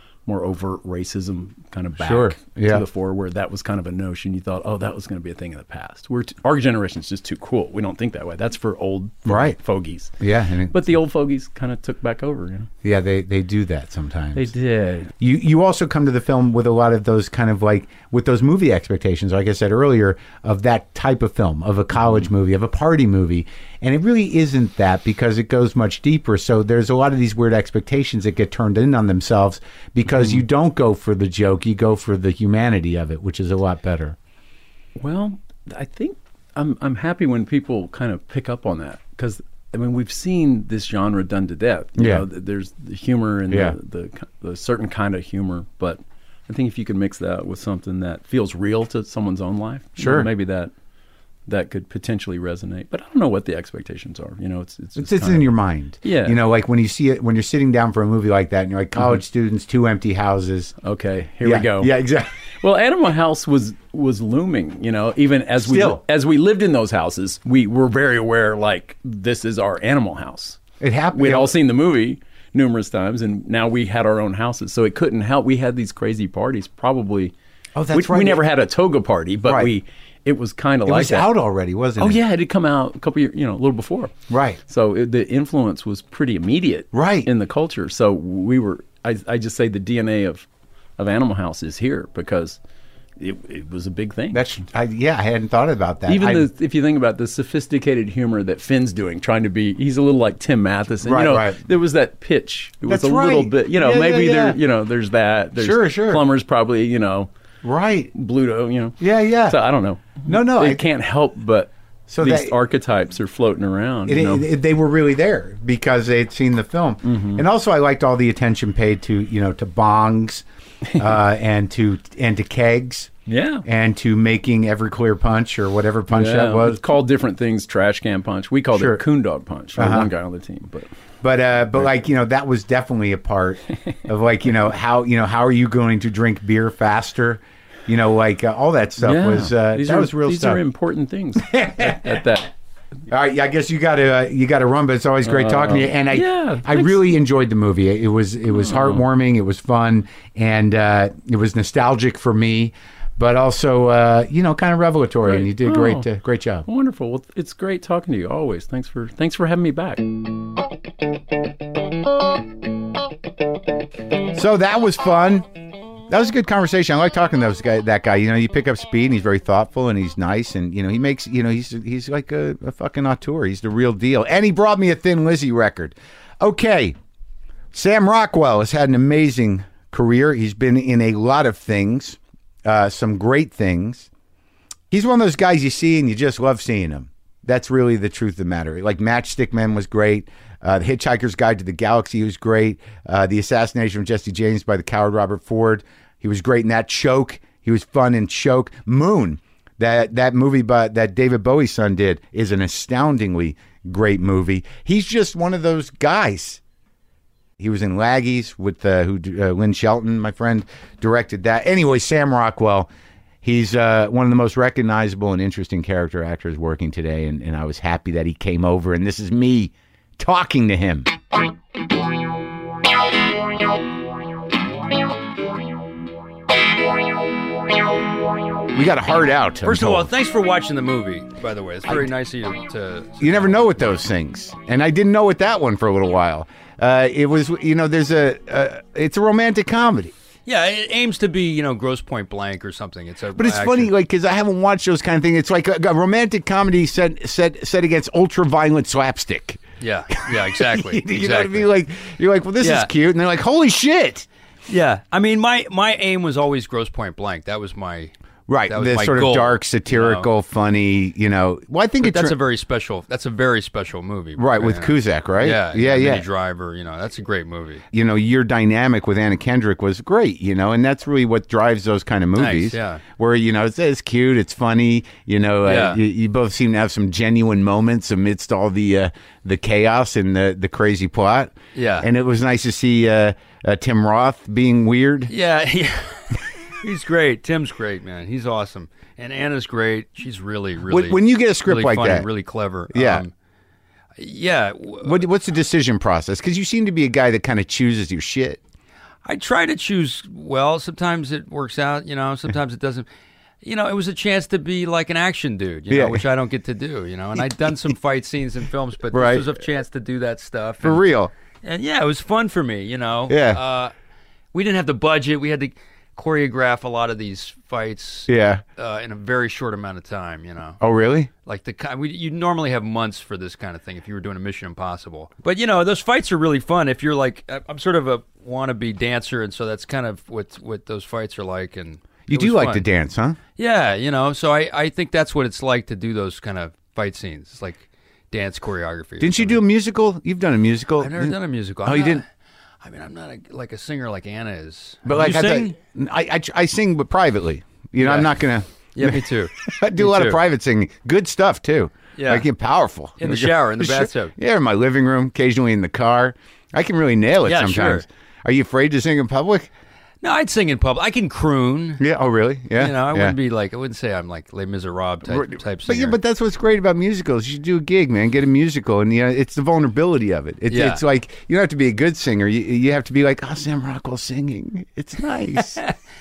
overt racism kind of back to the fore, where that was kind of a notion. You thought, that was going to be a thing in the past. Our generation's just too cool. We don't think that way. That's for old fogies. Yeah. But the old fogies kind of took back over. Yeah, they do that sometimes. They did. You also come to the film with a lot of those kind of like, with those movie expectations, like I said earlier, of that type of film, of a college movie, of a party movie. And it really isn't that, because it goes much deeper. So there's a lot of these weird expectations that get turned in on themselves because you don't go for the joke, you go for the humanity of it, which is a lot better. Well, I think I'm happy when people kind of pick up on that, because we've seen this genre done to death. You know, there's the humor and the certain kind of humor, but I think if you can mix that with something that feels real to someone's own life, maybe that could potentially resonate. But I don't know what the expectations are. It's in your mind. Yeah. Like when you see it, when you're sitting down for a movie like that and you're like, college students, 2 empty houses. Okay, here we go. Yeah, exactly. Well, Animal House was looming, even as we lived in those houses, we were very aware, like, this is our Animal House. It happened. We'd all seen the movie numerous times, and now we had our own houses. So it couldn't help. We had these crazy parties, probably. Oh, that's right. We never had a toga party, but it was kind of like that. It was out already, wasn't it? Oh, yeah. It had come out a couple years, a little before. Right. So the influence was pretty immediate in the culture. So we were, I just say the DNA of Animal House is here because it was a big thing. I hadn't thought about that. Even if you think about the sophisticated humor that Finn's doing, trying to be, he's a little like Tim Matheson. Right. There was that pitch. It was little bit, maybe there, there's that. There's sure. Plummer's probably, right. Bluto, Yeah. So I don't know. No. It can't help but these archetypes are floating around. They were really there because they had seen the film. And also I liked all the attention paid to, to bongs and to kegs. Yeah. And to making Everclear Punch or whatever punch that was. It's called different things, trash can punch. We called it coon dog punch for one guy on the team. But like, that was definitely a part of like, how are you going to drink beer faster? All that stuff was real these stuff. These are important things at that. All right, I guess you got to run, but it's always great talking to you. And I really enjoyed the movie. It was heartwarming. It was fun, and it was nostalgic for me, but also kind of revelatory. Right. And you did a great job. Wonderful. Well, it's great talking to you always. Thanks for having me back. So that was fun. That was a good conversation. I like talking to that guy. You pick up speed, and he's very thoughtful, and he's nice, and he makes he's like a fucking auteur. He's the real deal. And he brought me a Thin Lizzy record. Okay, Sam Rockwell has had an amazing career. He's been in a lot of things, some great things. He's one of those guys you see and you just love seeing him. That's really the truth of the matter. Like Matchstick Men was great. The Hitchhiker's Guide to the Galaxy was great. The Assassination of Jesse James by the coward Robert Ford. He was great in that. Choke. He was fun in Choke. Moon, that movie that David Bowie's son did, is an astoundingly great movie. He's just one of those guys. He was in Laggies with Lynn Shelton, my friend, directed that. Anyway, Sam Rockwell, he's one of the most recognizable and interesting character actors working today, and I was happy that he came over, and this is me talking to him. We got a heart out. First of all, thanks for watching the movie, by the way. It's very nice of you to... You never know with those things. And I didn't know with that one for a little while. It was, there's it's a romantic comedy. Yeah, it aims to be, Grosse Point Blank or something. But it's funny, like, because I haven't watched those kind of things. It's like a romantic comedy set against ultra-violent slapstick. Yeah, exactly. You know what I mean? Like, you're like, well, this is cute. And they're like, holy shit. Yeah, I mean, my aim was always Grosse Point Blank. That was my... Right, the sort of dark, satirical, funny, Well, I think that's a very special movie. Right, with Cusack, right? Yeah. Minnie Driver, that's a great movie. Your dynamic with Anna Kendrick was great, and that's really what drives those kind of movies. Nice, yeah. Where, it's cute, it's funny, you both seem to have some genuine moments amidst all the chaos and the crazy plot. Yeah. And it was nice to see Tim Roth being weird. Yeah. He's great. Tim's great, man. He's awesome. And Anna's great. She's really, really... When you get a script really like funny, that... really clever. Yeah. Yeah. What's the decision process? Because you seem to be a guy that kind of chooses your shit. I try to choose well. Sometimes it works out, Sometimes it doesn't. It was a chance to be like an action dude, which I don't get to do, And I'd done some fight scenes in films, but this was a chance to do that stuff. For real. And yeah, it was fun for me, Yeah. We didn't have the budget. We had to choreograph a lot of these fights in a very short amount of time, Oh, really? Like you normally have months for this kind of thing if you were doing a Mission Impossible. But, those fights are really fun. If you're like, I'm sort of a wannabe dancer, and so that's kind of what those fights are like. And you do like to dance, huh? Yeah, so I think that's what it's like to do those kind of fight scenes. It's like dance choreography. Didn't you do a musical? You've done a musical. I've never done a musical. You didn't? I mean, I'm not a singer like Anna is. But like you sing? I sing, but privately. I'm not gonna. Yeah, me too. I do a lot of private singing. Good stuff too. Yeah, like powerful. In the shower, in the bathtub. Yeah, in my living room, occasionally in the car. I can really nail it sometimes. Sure. Are you afraid to sing in public? No, I'd sing in public. I can croon. Yeah. Oh, really? Yeah. I wouldn't be like. I wouldn't say I'm like Les Miserables type singer. But that's what's great about musicals. You do a gig, man. Get a musical, and it's the vulnerability of it. It's like you don't have to be a good singer. You have to be like, Sam Rockwell singing. It's nice.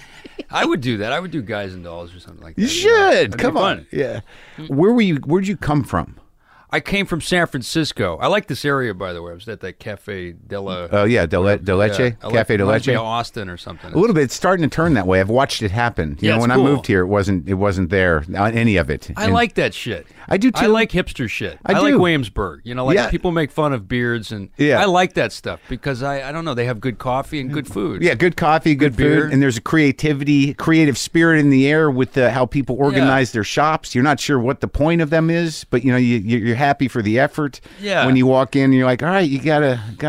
I would do that. I would do Guys and Dolls or something like that. You should. Come on. Yeah. Where'd you come from? I came from San Francisco. I like this area, by the way. I was at that Cafe Della... Oh, yeah, De Leche? Cafe De Leche? Austin or something. A little bit. It's starting to turn that way. I've watched it happen. When cool. I moved here, it wasn't there, any of it. I like that shit. I do, too. I like hipster shit. I like Williamsburg. People make fun of beards, and I like that stuff because, I don't know, they have good coffee and good food. Yeah, good coffee, good beer. Food, and there's a creative spirit in the air with how people organize their shops. You're not sure what the point of them is, but, you're happy for the effort. Yeah. When you walk in, you're like, all right, you got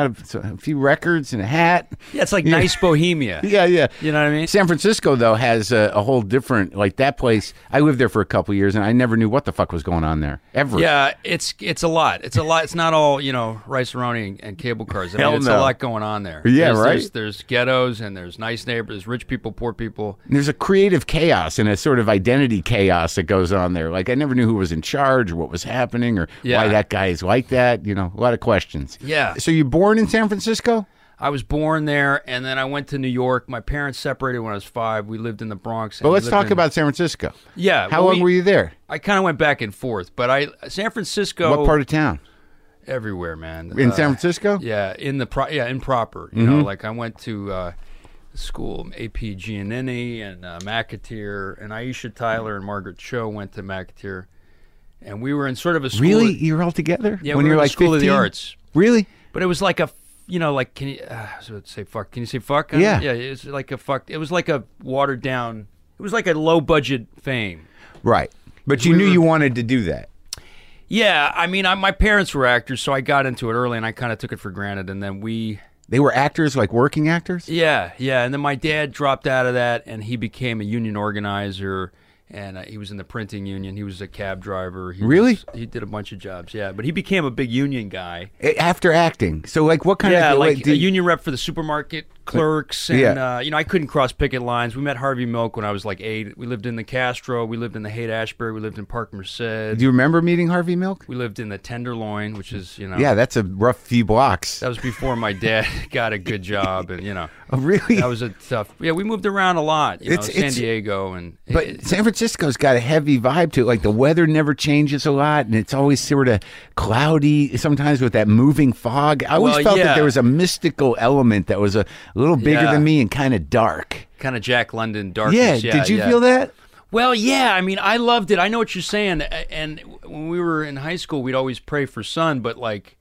a few records and a hat. Yeah, it's like nice bohemia. Yeah. You know what I mean? San Francisco, though, has a whole different, like that place. I lived there for a couple of years, and I never knew what the fuck was going on there, ever. Yeah, it's a lot. It's a lot. It's not all, rice-a-roni and cable cars. I mean, it's a lot going on there. Yeah, right? There's ghettos, and there's nice neighbors, rich people, poor people. And there's a creative chaos and a sort of identity chaos that goes on there. Like, I never knew who was in charge or what was happening or why that guy is like that. A lot of questions. Yeah. So you born in San Francisco? I was born there, and then I went to New York. My parents separated when I was 5. We lived in the Bronx. But let's talk about San Francisco. Yeah. How long were you there? I kind of went back and forth, but San Francisco. What part of town? Everywhere, man. In San Francisco? Yeah, in proper. Like I went to school, AP Giannini and McAteer, and Aisha Tyler and Margaret Cho went to McAteer, and we were in sort of a school. Really? You were all together? Yeah, when we you were were in like School 15? of the Arts. Really? But it was like can you say fuck? Can you say fuck? Yeah. Yeah, it's like a fuck. It was like a watered down. It was like a low budget fame. Right. But you knew you wanted to do that. Yeah, I mean, my parents were actors, so I got into it early, and I kind of took it for granted. And then They were actors, like working actors? Yeah. And then my dad dropped out of that, and he became a union organizer, and he was in the printing union. He was a cab driver. He did a bunch of jobs, yeah. But he became a big union guy. After acting. So, like, what kind of... Yeah, like a union rep for the supermarket clerks, and, I couldn't cross picket lines. We met Harvey Milk when I was like 8. We lived in the Castro. We lived in the Haight-Ashbury. We lived in Park Merced. Do you remember meeting Harvey Milk? We lived in the Tenderloin, which is, Yeah, that's a rough few blocks. That was before my dad got a good job, and, Oh, really? That was a tough... Yeah, we moved around a lot, San Diego. But San Francisco's got a heavy vibe to it. Like, the weather never changes a lot, and it's always sort of cloudy, sometimes with that moving fog. I always felt that there was a mystical element that was a little bigger than me and kind of dark. Kind of Jack London darkness. Yeah, did you feel that? Well, yeah. I mean, I loved it. I know what you're saying. And when we were in high school, we'd always pray for sun. But, like,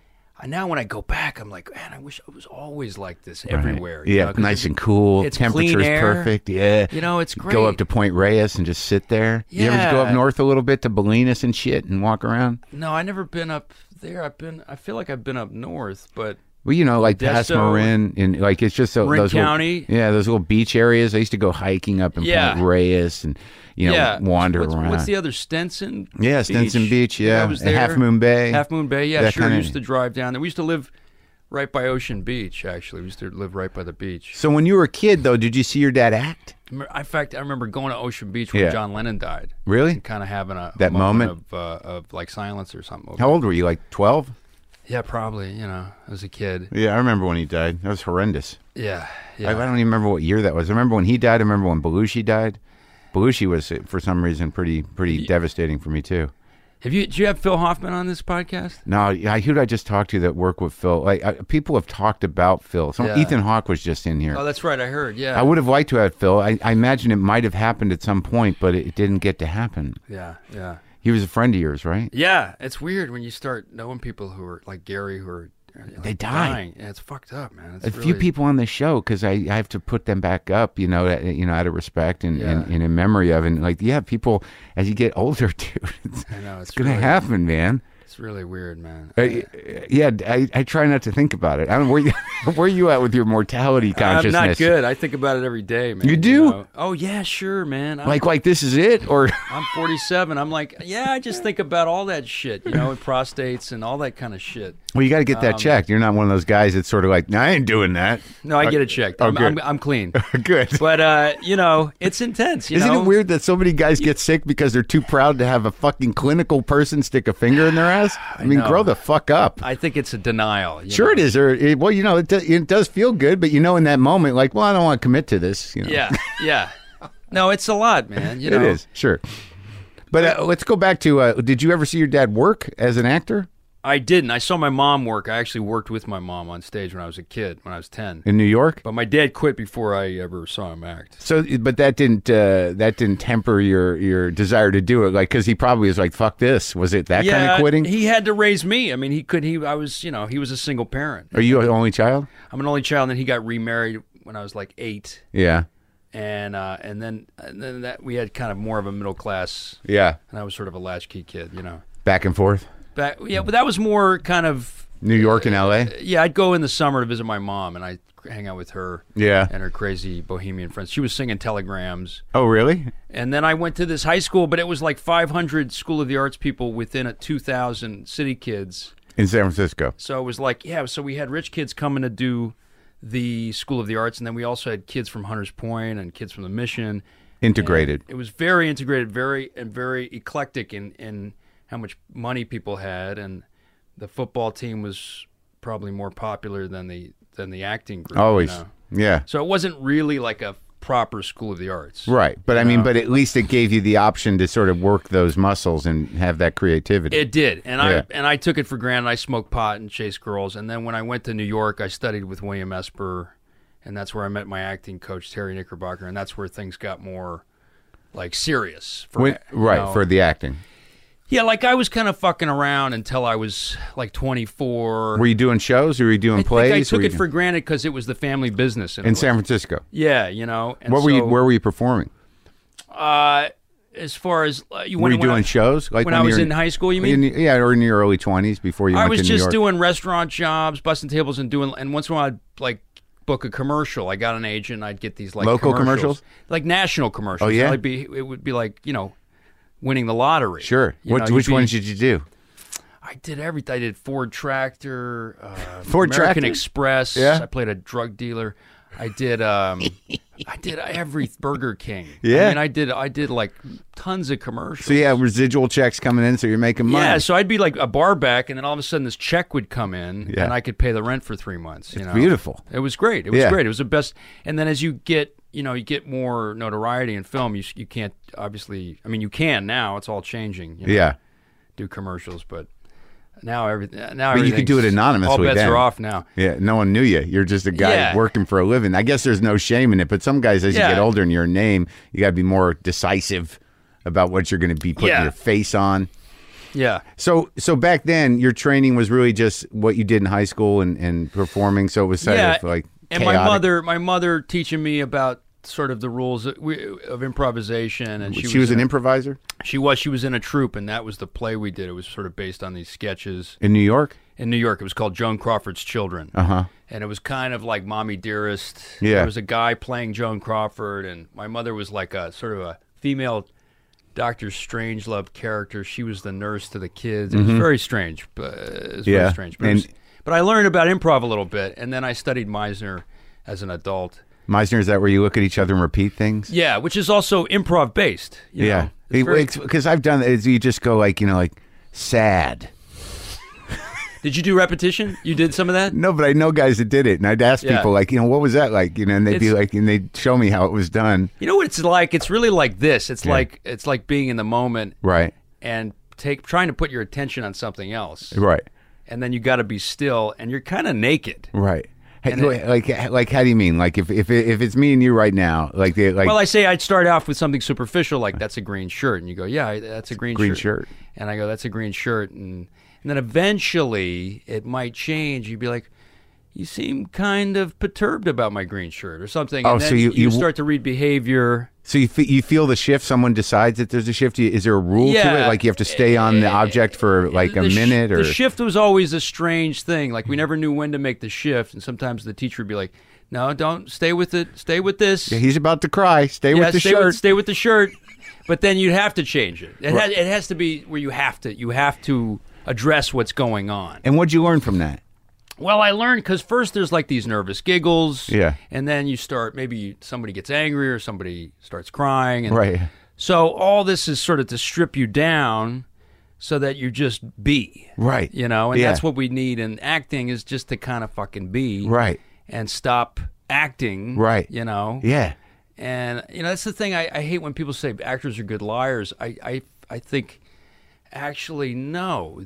now when I go back, I'm like, man, I wish it was always like this everywhere. Yeah, nice and cool. It's Temperature's perfect. Yeah. It's great. Go up to Point Reyes and just sit there. Yeah. You ever go up north a little bit to Bolinas and shit and walk around? No, I never been up there. I feel like I've been up north, but... Well, like past Marin, and like it's just Marin those County. Those little beach areas. I used to go hiking up in Point Reyes and wander around. What's the other Stinson? Yeah, Stinson Beach. Yeah, I was there. Half Moon Bay. Half Moon Bay. Yeah, that sure. Used to drive down there. We used to live right by Ocean Beach. Actually, we used to live right by the beach. So when you were a kid, though, did you see your dad act? In fact, I remember going to Ocean Beach when John Lennon died. Really? And kind of having a moment of like silence or something. How old were you? Like 12? Yeah, probably, as a kid. Yeah, I remember when he died. That was horrendous. Yeah. I don't even remember what year that was. I remember when he died. I remember when Belushi died. Belushi was, for some reason, pretty devastating for me, too. Did you have Phil Hoffman on this podcast? No, who did I just talk to that worked with Phil? Like people have talked about Phil. Ethan Hawke was just in here. Oh, that's right. I heard, yeah. I would have liked to have Phil. I imagine it might have happened at some point, but it didn't get to happen. Yeah. He was a friend of yours, right? Yeah, it's weird when you start knowing people who are like Gary, who are they die. Dying. Yeah, it's fucked up, man. It's few people on the show because I have to put them back up, out of respect and in memory of, and people as you get older, dude. It's gonna happen, man. It's really weird, man. I try not to think about it. I don't know where you at with your mortality consciousness? I'm not good. I think about it every day, man. You do? Oh yeah, sure, man. Like this is it, or I'm 47. I'm like, I just think about all that shit, and prostates and all that kind of shit. Well, you got to get that checked. You're not one of those guys that's sort of like, I ain't doing that. No, I get it checked. I'm clean. Good. But it's intense. Isn't it weird that so many guys get sick because they're too proud to have a fucking clinical person stick a finger in their ass? I mean, grow the fuck up. I think it's a denial. Sure it is. It does feel good, but in that moment, like, well, I don't want to commit to this. Yeah. No, it's a lot, man. It is, sure. But let's go back to, did you ever see your dad work as an actor? I didn't. I saw my mom work. I actually worked with my mom on stage when I was a kid, when I was 10. In New York? But my dad quit before I ever saw him act. So, but that didn't temper your desire to do it, like, because he probably was like, fuck this. Was it that kind of quitting? He had to raise me. I mean, he was a single parent. Are you an only child? I'm an only child, and then he got remarried when I was like 8. Yeah. And then that we had kind of more of a middle class. Yeah. And I was sort of a latchkey kid, Back and forth. but that was more kind of New York and L.A.? Yeah, I'd go in the summer to visit my mom, and I'd hang out with her and her crazy bohemian friends. She was singing telegrams. Oh, really? And then I went to this high school, but it was like 500 School of the Arts people within 2,000 city kids. In San Francisco. So it was like, so we had rich kids coming to do the School of the Arts, and then we also had kids from Hunters Point and kids from the Mission. Integrated. And it was very integrated, very eclectic in how much money people had, and the football team was probably more popular than the acting group. Always, yeah. So it wasn't really like a proper School of the Arts, right? But I mean, but at least it gave you the option to sort of work those muscles and have that creativity. It did, and I took it for granted. I smoked pot and chased girls, and then when I went to New York, I studied with William Esper, and that's where I met my acting coach Terry Knickerbocker, and that's where things got more like serious. For the acting. Yeah, like I was kind of fucking around until I was like 24. Were you doing shows or were you doing plays? I took it for granted because it was the family business in San Francisco. Yeah, you know. And where were you performing? As far as were you doing shows? Like when I was in high school, you mean? Or in your early 20s before you went to New York? I was just doing restaurant jobs, busting tables, and once in a while I'd like book a commercial. I got an agent. I'd get these like local commercials? Like national commercials. Oh yeah. It would be like winning the lottery. Sure. Which ones did you do? I did everything. I did Ford Tractor, Ford American Tractor? Express. Yeah. I played a drug dealer. I did every Burger King. Yeah. I mean, I did like tons of commercials. So yeah, residual checks coming in, so you're making money. Yeah, so I'd be like a bar back, and then all of a sudden this check would come in, and I could pay the rent for 3 months. It's beautiful. It was great. It was great. It was the best. And then as you get more notoriety in film, you can't obviously. I mean, you can now. It's all changing. Do commercials, but now everything. But you could do it anonymously. All bets then. are off now. Yeah, no one knew you. You're just a guy working for a living. I guess there's no shame in it. But some guys, as you get older and your name, you got to be more decisive about what you're going to be putting your face on. Yeah. So back then, your training was really just what you did in high school and performing. So it was sort of like. And chaotic. my mother teaching me about sort of the rules of improvisation, and she was an improviser. She was in a troupe, and that was the play we did. It was sort of based on these sketches in New York. In New York, it was called Joan Crawford's Children. And it was kind of like Mommy Dearest. Yeah, there was a guy playing Joan Crawford, and my mother was like a sort of a female Dr. Strangelove character. She was the nurse to the kids. It was very strange, but very strange. But I learned about improv a little bit, and then I studied Meisner as an adult. Meisner, is that where you look at each other and repeat things? Yeah, which is also improv based. Yeah, because I've done it. You just go like sad. Did you do repetition? You did some of that? No, but I know guys that did it, and I'd ask people like, what was that like? And they'd be like, and they'd show me how it was done. You know what it's like? It's really like this. It's like being in the moment, right? And trying to put your attention on something else, right? And then you got to be still, and you're kind of naked, right? Like how do you mean? Like if it's me and you right now, like. Well, I say I'd start off with something superficial, like that's a green shirt, and you go, yeah, that's a green shirt, and I go, that's a green shirt, and then eventually it might change. You'd be like, you seem kind of perturbed about my green shirt or something. And then so you start to read behavior. So you feel the shift? Someone decides that there's a shift? Is there a rule to it? Like you have to stay on the object for like a minute? Or the shift was always a strange thing. Like we never knew when to make the shift. And sometimes the teacher would be like, no, don't stay with it. Stay with this. Yeah, he's about to cry. Stay with the shirt. Stay with the shirt. But then you'd have to change it. It has to be where you have to address what's going on. And what'd you learn from that? Well, I learned because first there's like these nervous giggles. Yeah. And then you start, maybe somebody gets angry or somebody starts crying. And right. So all this is sort of to strip you down so that you just be. Right. And that's what we need in acting is just to kind of fucking be. Right. And stop acting. Right. Yeah. And, that's the thing I hate when people say actors are good liars. I think actually, no.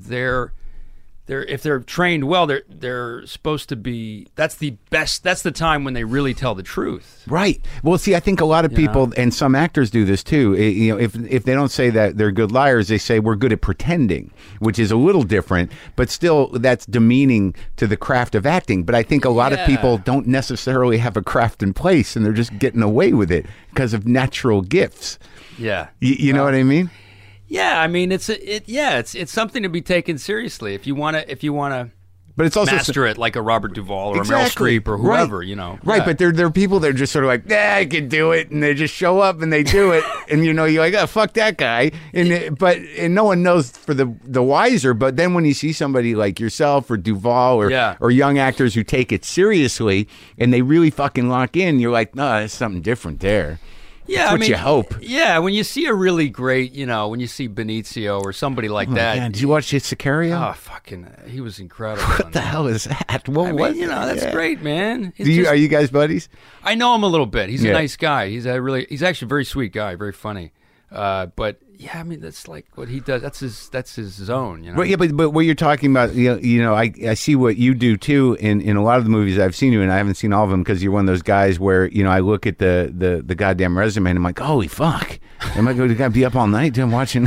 If they're trained well, they're supposed to be. That's the best. That's the time when they really tell the truth. Right. Well, see, I think a lot of people and some actors do this too. If they don't say that they're good liars, they say we're good at pretending, which is a little different, but still that's demeaning to the craft of acting. But I think a lot of people don't necessarily have a craft in place, and they're just getting away with it because of natural gifts. Yeah. You know what I mean? Yeah, I mean, it's something to be taken seriously if you want to. But it's also master it like a Robert Duvall or a Meryl Streep or whoever, right. you know. Right, yeah. But there are people that are just sort of like, I can do it, and they just show up and they do it, and you're like, oh, fuck that guy, and no one knows for the wiser. But then when you see somebody like yourself or Duvall or young actors who take it seriously and they really fucking lock in, you're like, no, there's something different there. Yeah, That's what you hope. Yeah, when you see a really great, when you see Benicio or somebody like that. Man, did you watch Sicario? Oh, fucking, he was incredible. What the hell is that? That's great, man. Are you guys buddies? I know him a little bit. He's a nice guy. He's actually a very sweet guy, very funny. But yeah, I mean, that's like what he does. That's his zone, But yeah, but what you're talking about, I see what you do too in a lot of the movies I've seen you in. I haven't seen all of them because you're one of those guys where I look at the goddamn resume and I'm like, holy fuck, am I going to be up all night watching?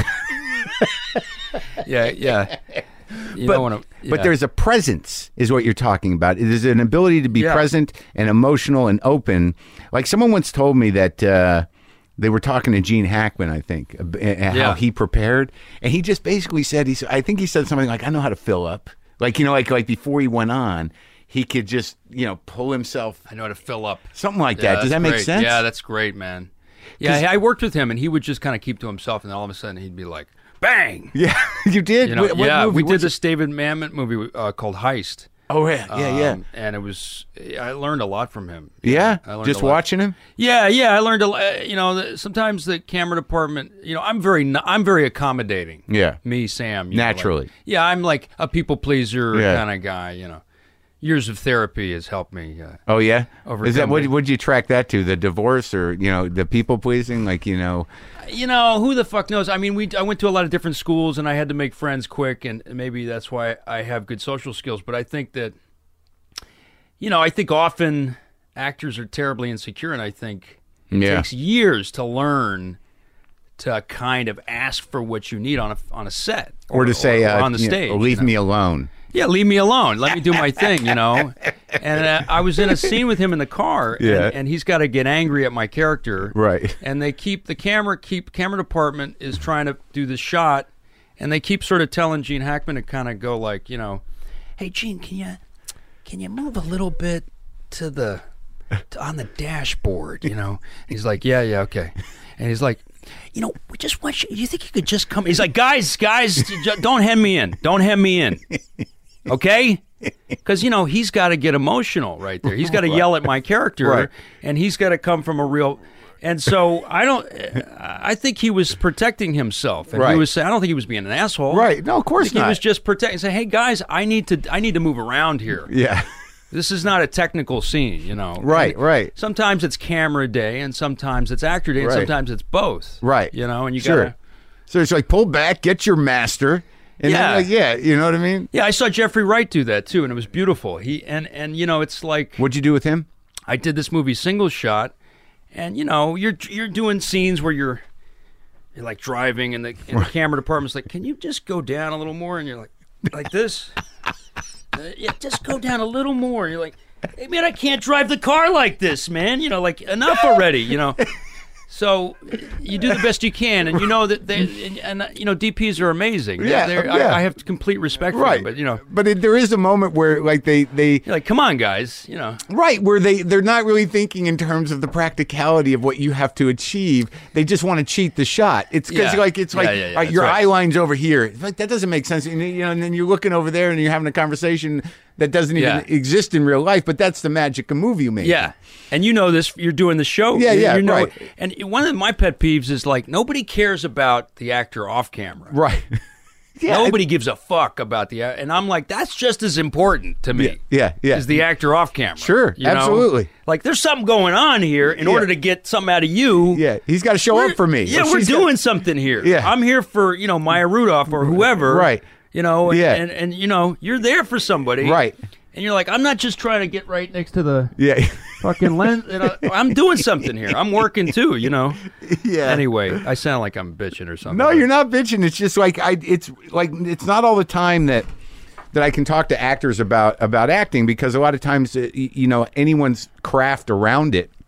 yeah. But there's a presence, is what you're talking about. It is an ability to be present and emotional and open. Like someone once told me that. They were talking to Gene Hackman, I think, how he prepared, and he just basically said, I think he said something like, "I know how to fill up." Like like before he went on, he could just pull himself. I know how to fill up. Something like that. Does that make sense? Yeah, that's great, man. Yeah, I worked with him, and he would just kind of keep to himself, and then all of a sudden he'd be like, "Bang!" Yeah, you did. What movie? We did this David Mamet movie called Heist. Oh yeah. And I learned a lot from him. Yeah, just watching him. Yeah, I learned a lot. Sometimes the camera department. I'm very accommodating. Yeah, me, Sam, naturally. I'm like a people pleaser kind of guy. Years of therapy has helped me. Oh yeah, is that would you track that to? The divorce or the people pleasing? Like who the fuck knows? I mean, I went to a lot of different schools and I had to make friends quick, and maybe that's why I have good social skills. But I think that, I think often actors are terribly insecure, and I think it takes years to learn to kind of ask for what you need on a set or to say on the stage. Leave me alone. Yeah, leave me alone. Let me do my thing, And I was in a scene with him in the car, and he's got to get angry at my character. Right. And they camera department is trying to do the shot, and they keep sort of telling Gene Hackman to kind of go like, hey, Gene, can you move a little bit on the dashboard, And he's like, yeah, okay. And he's like, we just want you. You think you could just come? He's like, guys, don't hem me in. Don't hem me in. Okay? Because, he's got to get emotional right there. He's got to yell at my character, and he's got to come from a real... And so I think he was protecting himself. And he was saying, I don't think he was being an asshole. Right. No, of course not. He was just protecting, saying, hey, guys, I need to move around here. Yeah. This is not a technical scene, Right. Sometimes it's camera day, and sometimes it's actor day, and sometimes it's both. Right. And you sure. gotta... So it's like, pull back, get your master... And then, you know what I mean? Yeah, I saw Jeffrey Wright do that too, and it was beautiful. It's like, what'd you do with him? I did this movie Single Shot, and you're doing scenes where you're like driving, and the camera department's like, can you just go down a little more? And you're like this, just go down a little more. And you're like, hey man, I can't drive the car like this, man. Enough already. So you do the best you can, and that DPs are amazing. I have complete respect for them, but there is a moment where they're like, come on, guys, right, where they're not really thinking in terms of the practicality of what you have to achieve. They just want to cheat the shot. It's because your eye line's over here. Like that doesn't make sense, and then you're looking over there and you're having a conversation that doesn't even exist in real life, but that's the magic of movie making. Yeah. And this, you're doing the show. Right. And one of my pet peeves is nobody cares about the actor off camera. Right. Nobody gives a fuck about and I'm like, that's just as important to me. Yeah. As the actor off camera. Sure, absolutely. Like there's something going on here in order to get something out of you. Yeah, he's got to show up for me. Yeah, we're doing something here. Yeah. I'm here for, Maya Rudolph or whoever. Right. And you're there for somebody. Right. And you're like, I'm not just trying to get right next to the fucking lens. I'm doing something here. I'm working too, Yeah. Anyway, I sound like I'm bitching or something. No, you're not bitching. It's just it's not all the time that I can talk to actors about acting, because a lot of times, anyone's craft around it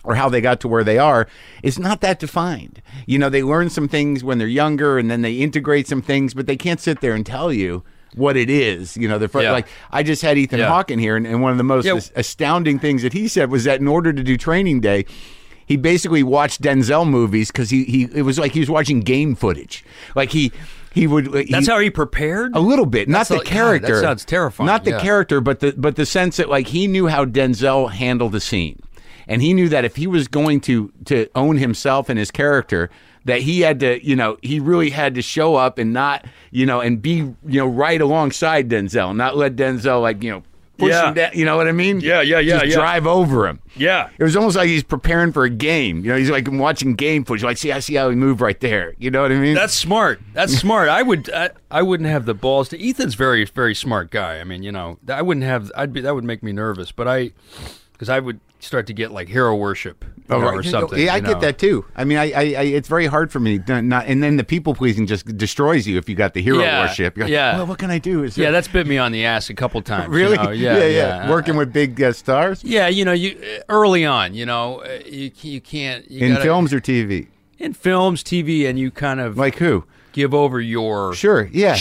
or how they got to where they are is not that defined. You know, they learn some things when they're younger and then they integrate some things, but they can't sit there and tell you what it is. You know, like I just had Ethan Hawke in here, and one of the most astounding things that he said was that in order to do Training Day, he basically watched Denzel movies because it was like he was watching game footage. Like he would. That's how he prepared? A little bit, not the character. God, that sounds terrifying. Not the character, but the sense that like he knew how Denzel handled the scene. And he knew that if he was going to own himself and his character, that he had to, you know, he really had to show up and not, you know, and be, you know, right alongside Denzel, not let Denzel, like, you know, push him down, you know what I mean? Just drive over him. Yeah. It was almost like he's preparing for a game. You know, he's like watching game footage. Like, I see how he moved right there. You know what I mean? That's smart. That's smart. I wouldn't have the balls to. Ethan's very, very smart guy. I mean, you know, that would make me nervous, because I would start to get like hero worship or something. Yeah, I get that too. I mean, I it's very hard for me not, and then the people pleasing just destroys you if you got the hero worship. You're like, well, what can I do? That's bit me on the ass a couple times. Really? You know? Yeah. Working with big stars. Yeah, you know, you early on, you know, you can't. In films or TV? In films, TV, and you kind of like who? Give over your chi. Yeah.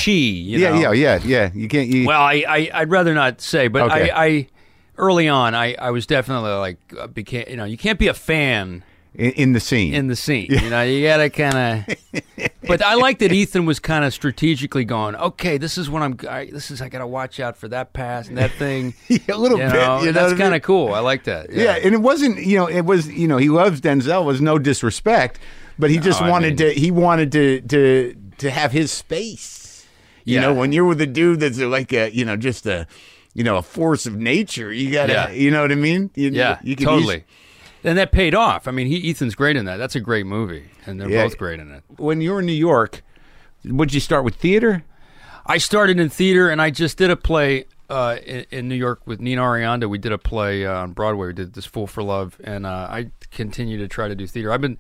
You can't. Well, I'd rather not say, but okay. I early on, I was definitely like, you know, you can't be a fan in the scene. You know, you gotta kind of. But I like that Ethan was kind of strategically going, okay, this is what I gotta watch out for that pass and that thing. A little bit. You know, that's kind of cool. I like that. Yeah, and it wasn't. You know, it was. You know, he loves Denzel. Was no disrespect, but he just wanted to. He wanted to have his space. You know, when you're with a dude that's like a, you know, just a. You know, a force of nature. You gotta, you know what I mean? You can totally. And that paid off. I mean, Ethan's great in that. That's a great movie, and they're both great in it. When you were in New York, would you start with theater? I started in theater, and I just did a play in New York with Nina Arianda. We did a play on Broadway. We did this Fool for Love, and I continue to try to do theater. I've been.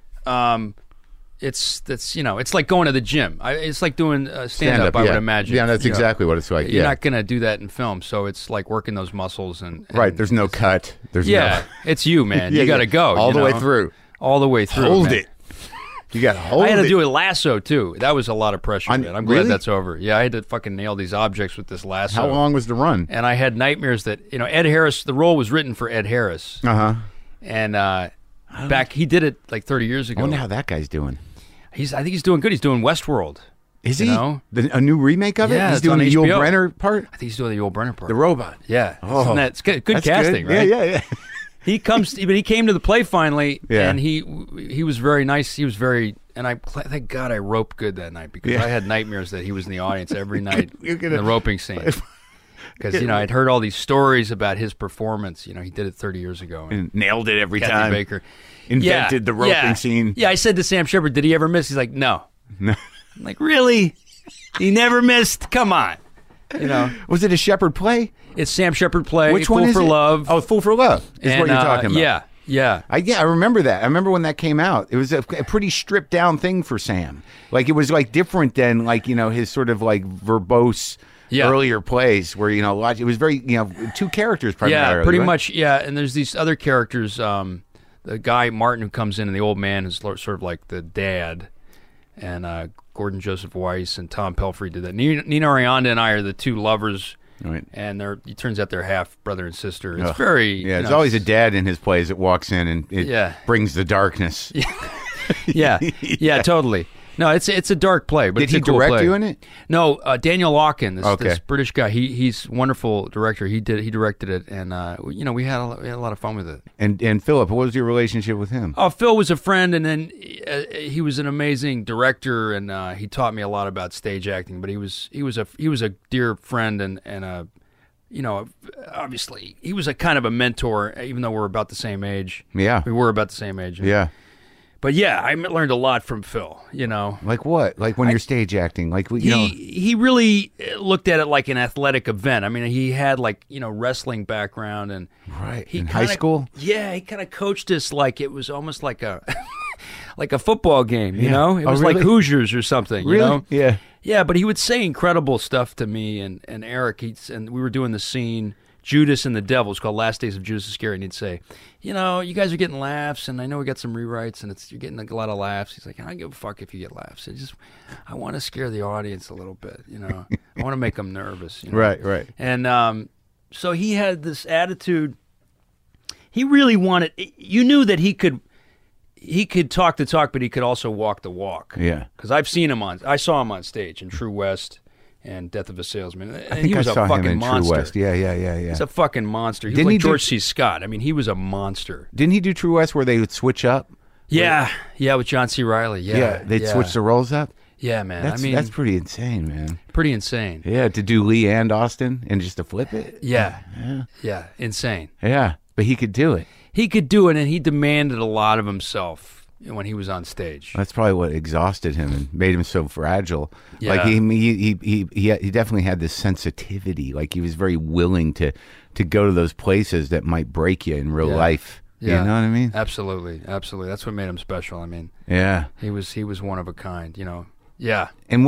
It's you know, it's like going to the gym. It's like doing stand-up, I would imagine. Yeah, that's exactly what it's like. You're not going to do that in film, so it's like working those muscles. And right, there's no cut. It's you, man. You got to go. All the way through. All the way through. Hold it. You got to hold it. I had to do a lasso, too. That was a lot of pressure, man. I'm glad that's over. Yeah, I had to fucking nail these objects with this lasso. How long was the run? And I had nightmares that, you know, Ed Harris, the role was written for Ed Harris. Uh-huh. And he did it like 30 years ago. I wonder how that guy's doing. I think he's doing good. He's doing Westworld. Is he? Know? A new remake of it? Yeah, he's doing the Yul Brynner part? I think he's doing the Yul Brynner part. The robot. Yeah. Oh, it's good casting, good. right? Yeah. He came to the play finally, and he was very nice. He was very, and thank God I roped good that night because I had nightmares that he was in the audience every night in the roping scene. Because, you know, I'd heard all these stories about his performance. You know, he did it 30 years ago. And nailed it every Kathy time. Baker. Invented the roping scene. Yeah, I said to Sam Shepard, did he ever miss? He's like, no. I'm like, really? He never missed? Come on. You know. Was it a Shepard play? It's Sam Shepard play. Which one is Fool for Love. Oh, Fool for Love is what you're talking about. Yeah. I remember that. I remember when that came out. It was a pretty stripped down thing for Sam. Like, it was like different than, like, you know, his sort of like verbose earlier plays where, you know, it was very, you know, two characters primarily. Yeah, pretty much. Yeah, and there's these other characters. The guy Martin who comes in and the old man is sort of like the dad, and Gordon Joseph Weiss and Tom Pelfrey did that. Nina Arianda and I are the two lovers, right? And it turns out they're half brother and sister. It's very there's always a dad in his plays that walks in and it brings the darkness. Yeah, totally. No, it's a dark play, but did it's he a cool direct play. you in it? No, Daniel Larkin, this British guy. He's a wonderful director. He directed it, and you know, we had a lot of fun with it. And Philip, what was your relationship with him? Oh, Phil was a friend, and then he was an amazing director, and he taught me a lot about stage acting. But he was a dear friend, and you know, obviously he was a kind of a mentor, even though we're about the same age. Yeah, we were about the same age. Yeah. But yeah, I learned a lot from Phil, you know. Like what? Like when you're stage acting? Like, you know. He really looked at it like an athletic event. I mean, he had like, you know, wrestling background and right. In high school? Yeah, he kind of coached us like it was almost like a like a football game, you know? It was like Hoosiers or something, really? You know? Yeah. Yeah, but he would say incredible stuff to me and Eric, and we were doing the scene Judas and the Devil. It's called Last Days of Judas Iscariot. And he'd say, you know, you guys are getting laughs, and I know we got some rewrites, and you're getting a lot of laughs. He's like, I don't give a fuck if you get laughs. I want to scare the audience a little bit, you know. I want to make them nervous. You know? Right. And so he had this attitude. He really wanted. You knew that he could talk the talk, but he could also walk the walk. Yeah. Because I saw him on stage in True West and Death of a Salesman. And I think he was I saw a fucking him in monster. True West. Yeah. He's a fucking monster. He Didn't was he like do- George C. Scott. I mean, he was a monster. Didn't he do True West where they would switch up? Yeah, with John C. Reilly. They'd switch the roles up. Yeah, man. That's pretty insane, man. Pretty insane. Yeah, to do Lee and Austin and just to flip it. Yeah, insane. Yeah, but he could do it. He could do it, and he demanded a lot of himself when he was on stage. That's probably what exhausted him and made him so fragile. Yeah. Like he definitely had this sensitivity. Like he was very willing to go to those places that might break you in real life. Yeah. You know what I mean? Absolutely. That's what made him special. I mean, yeah, he was one of a kind. You know. Yeah. And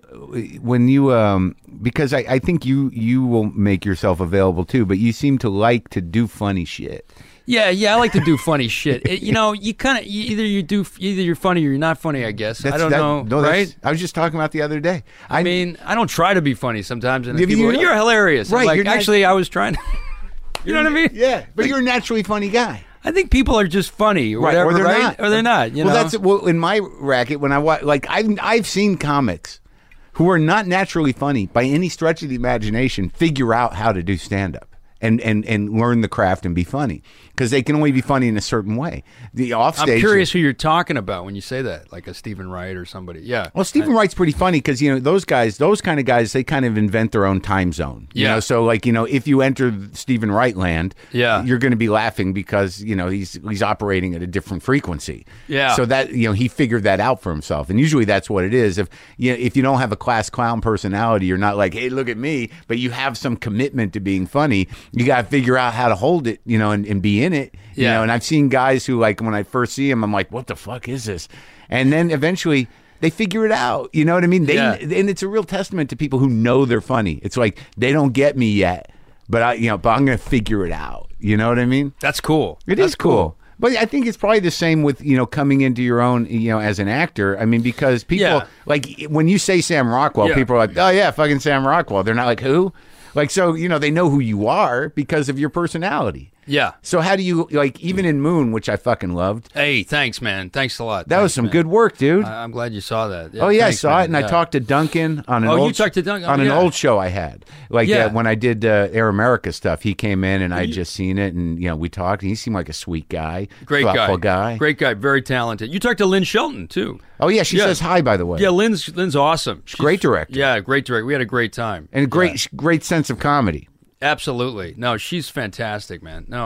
when you because I think you will make yourself available too, but you seem to like to do funny shit. Yeah, I like to do funny shit. You know, you kind of either you're funny or you're not funny. I guess I don't know. No, right? I was just talking about the other day. I mean, I don't try to be funny sometimes, and If people you- go, you're hilarious. Right, Like, you're not- actually, I was trying to. You know what I mean? Yeah, but you're a naturally funny guy. I think people are just funny, or whatever, or they're right? not. Or they're not. You well, know? in my racket when I watch, like I've seen comics who are not naturally funny by any stretch of the imagination figure out how to do stand up and learn the craft and be funny because they can only be funny in a certain way. The offstage. I'm curious who you're talking about when you say that, like a Stephen Wright or somebody. Yeah. Well, Stephen Wright's pretty funny because, you know, those kind of guys, they kind of invent their own time zone. You know? So, like, you know, if you enter Stephen Wright land, you're going to be laughing because, you know, he's operating at a different frequency. Yeah. So that, you know, he figured that out for himself. And usually that's what it is. If you don't have a class clown personality, you're not like, hey, look at me, but you have some commitment to being funny. You got to figure out how to hold it, you know, and be in it. You know, and I've seen guys who, like, when I first see them, I'm like, what the fuck is this? And then eventually they figure it out. You know what I mean? And it's a real testament to people who know they're funny. It's like, they don't get me yet, but I'm going to figure it out. You know what I mean? That's cool. It is cool. But I think it's probably the same with, you know, coming into your own, you know, as an actor. I mean, because people, like, when you say Sam Rockwell, people are like, oh, yeah, fucking Sam Rockwell. They're not like, who? Like, so, you know, they know who you are because of your personality. Yeah. So how do you, like, even in Moon, which I fucking loved. Hey, thanks, man. Thanks a lot. That was some good work, dude. I'm glad you saw that. Yeah, I saw it, and I talked to Duncan on an you talked to Duncan? on an old show I had. Like when I did Air America stuff, he came in, and I'd just seen it, and, you know, we talked, and he seemed like a sweet guy. Great thoughtful guy. Great guy. Very talented. You talked to Lynn Shelton, too. Oh, yeah, she says hi, by the way. Yeah, Lynn's awesome. She's great director. Yeah, great director. We had a great time. And great sense of comedy. Absolutely. No, she's fantastic, man. No,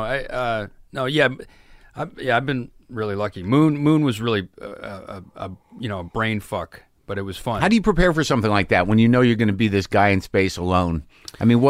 I've been really lucky. Moon was really a brain fuck, but it was fun. How do you prepare for something like that when you know you're going to be this guy in space alone? I mean,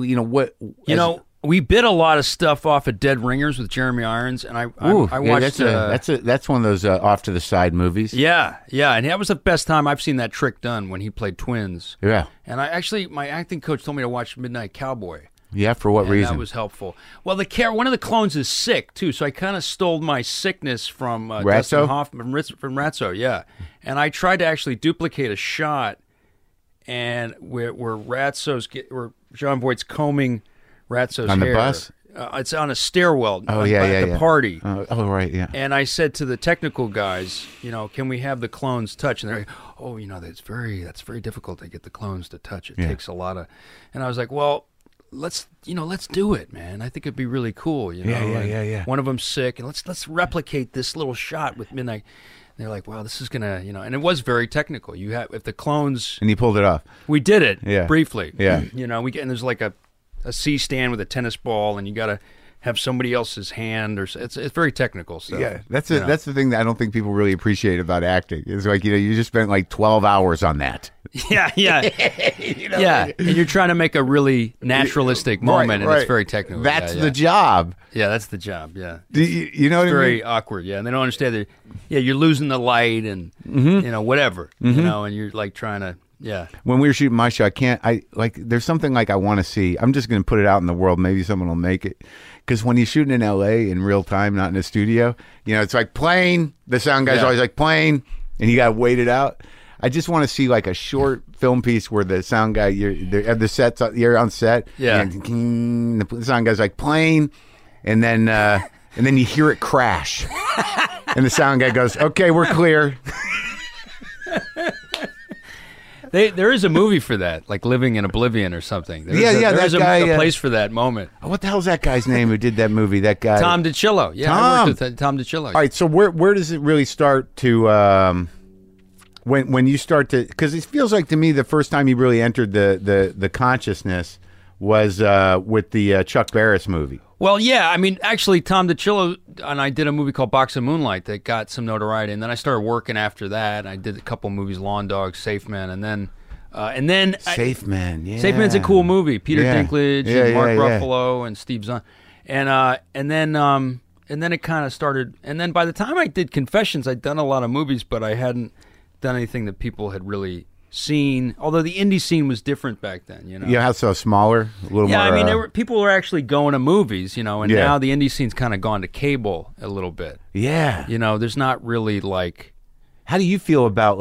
we bit a lot of stuff off of Dead Ringers with Jeremy Irons, and I watched. That's one of those off to the side movies. Yeah, and that was the best time I've seen that trick done when he played twins. Yeah, and my acting coach told me to watch Midnight Cowboy. Yeah, for what reason? That was helpful. Well, one of the clones is sick too, so I kind of stole my sickness from Ratso? Dustin Hoffman from Ratso. Yeah, and I tried to actually duplicate a shot, and where John Voight's combing Ratso's hair on the bus. It's on a stairwell. At the party. Oh, right, yeah. And I said to the technical guys, you know, can we have the clones touch? And they're like, oh, you know, that's very difficult to get the clones to touch. It takes a lot of. And I was like, well, let's do it, man. I think it'd be really cool. You know, yeah. One of them's sick, and let's replicate this little shot with Midnight. And they're like, wow, this is gonna, you know, and it was very technical. You have if the clones, and you pulled it off. We did it, briefly. Yeah, you know, and there's like a C-stand with a tennis ball, and you got to have somebody else's hand, or it's very technical stuff. Yeah, that's the thing that I don't think people really appreciate about acting. It's like, you know, you just spent like 12 hours on that. Yeah. You know, yeah, and you're trying to make a really naturalistic moment, and it's very technical. That's the job. Yeah, that's the job. Yeah, you know what I mean? Very awkward. Yeah, and they don't understand that. Yeah, you're losing the light, and you know, whatever. You know, and you're like trying to Yeah. When we were shooting my show, there's something like I want to see. I'm just going to put it out in the world. Maybe someone will make it. Because when you're shooting in LA in real time, not in a studio, it's like playing. The sound guy's always like playing, and you got to wait it out. I just want to see like a short film piece where the sound guy, you're on set. Yeah. And the sound guy's like playing, and then you hear it crash. And the sound guy goes, "Okay, we're clear." There is a movie for that, like Living in Oblivion or something. There's a place for that moment. What the hell's that guy's name who did that movie? That guy, Tom DiCillo. Yeah, I worked with Tom DiCillo. All right, so where does it really start to? When you start to, because it feels like to me the first time you really entered the consciousness was with the Chuck Barris movie. Well, yeah, I mean, actually, Tom DiCillo and I did a movie called Box of Moonlight that got some notoriety, and then I started working after that. I did a couple movies, Lawn Dogs, Safe Man, and then Safe Man, yeah, Safe Man's a cool movie. Peter Dinklage, and Mark Ruffalo, and Steve Zahn, and then it kind of started. And then by the time I did Confessions, I'd done a lot of movies, but I hadn't done anything that people had really seen. Although the indie scene was different back then, Yeah, so smaller, a little more. Yeah, I mean, people were actually going to movies, and now the indie scene's kind of gone to cable a little bit. Yeah, there's not really like. How do you feel about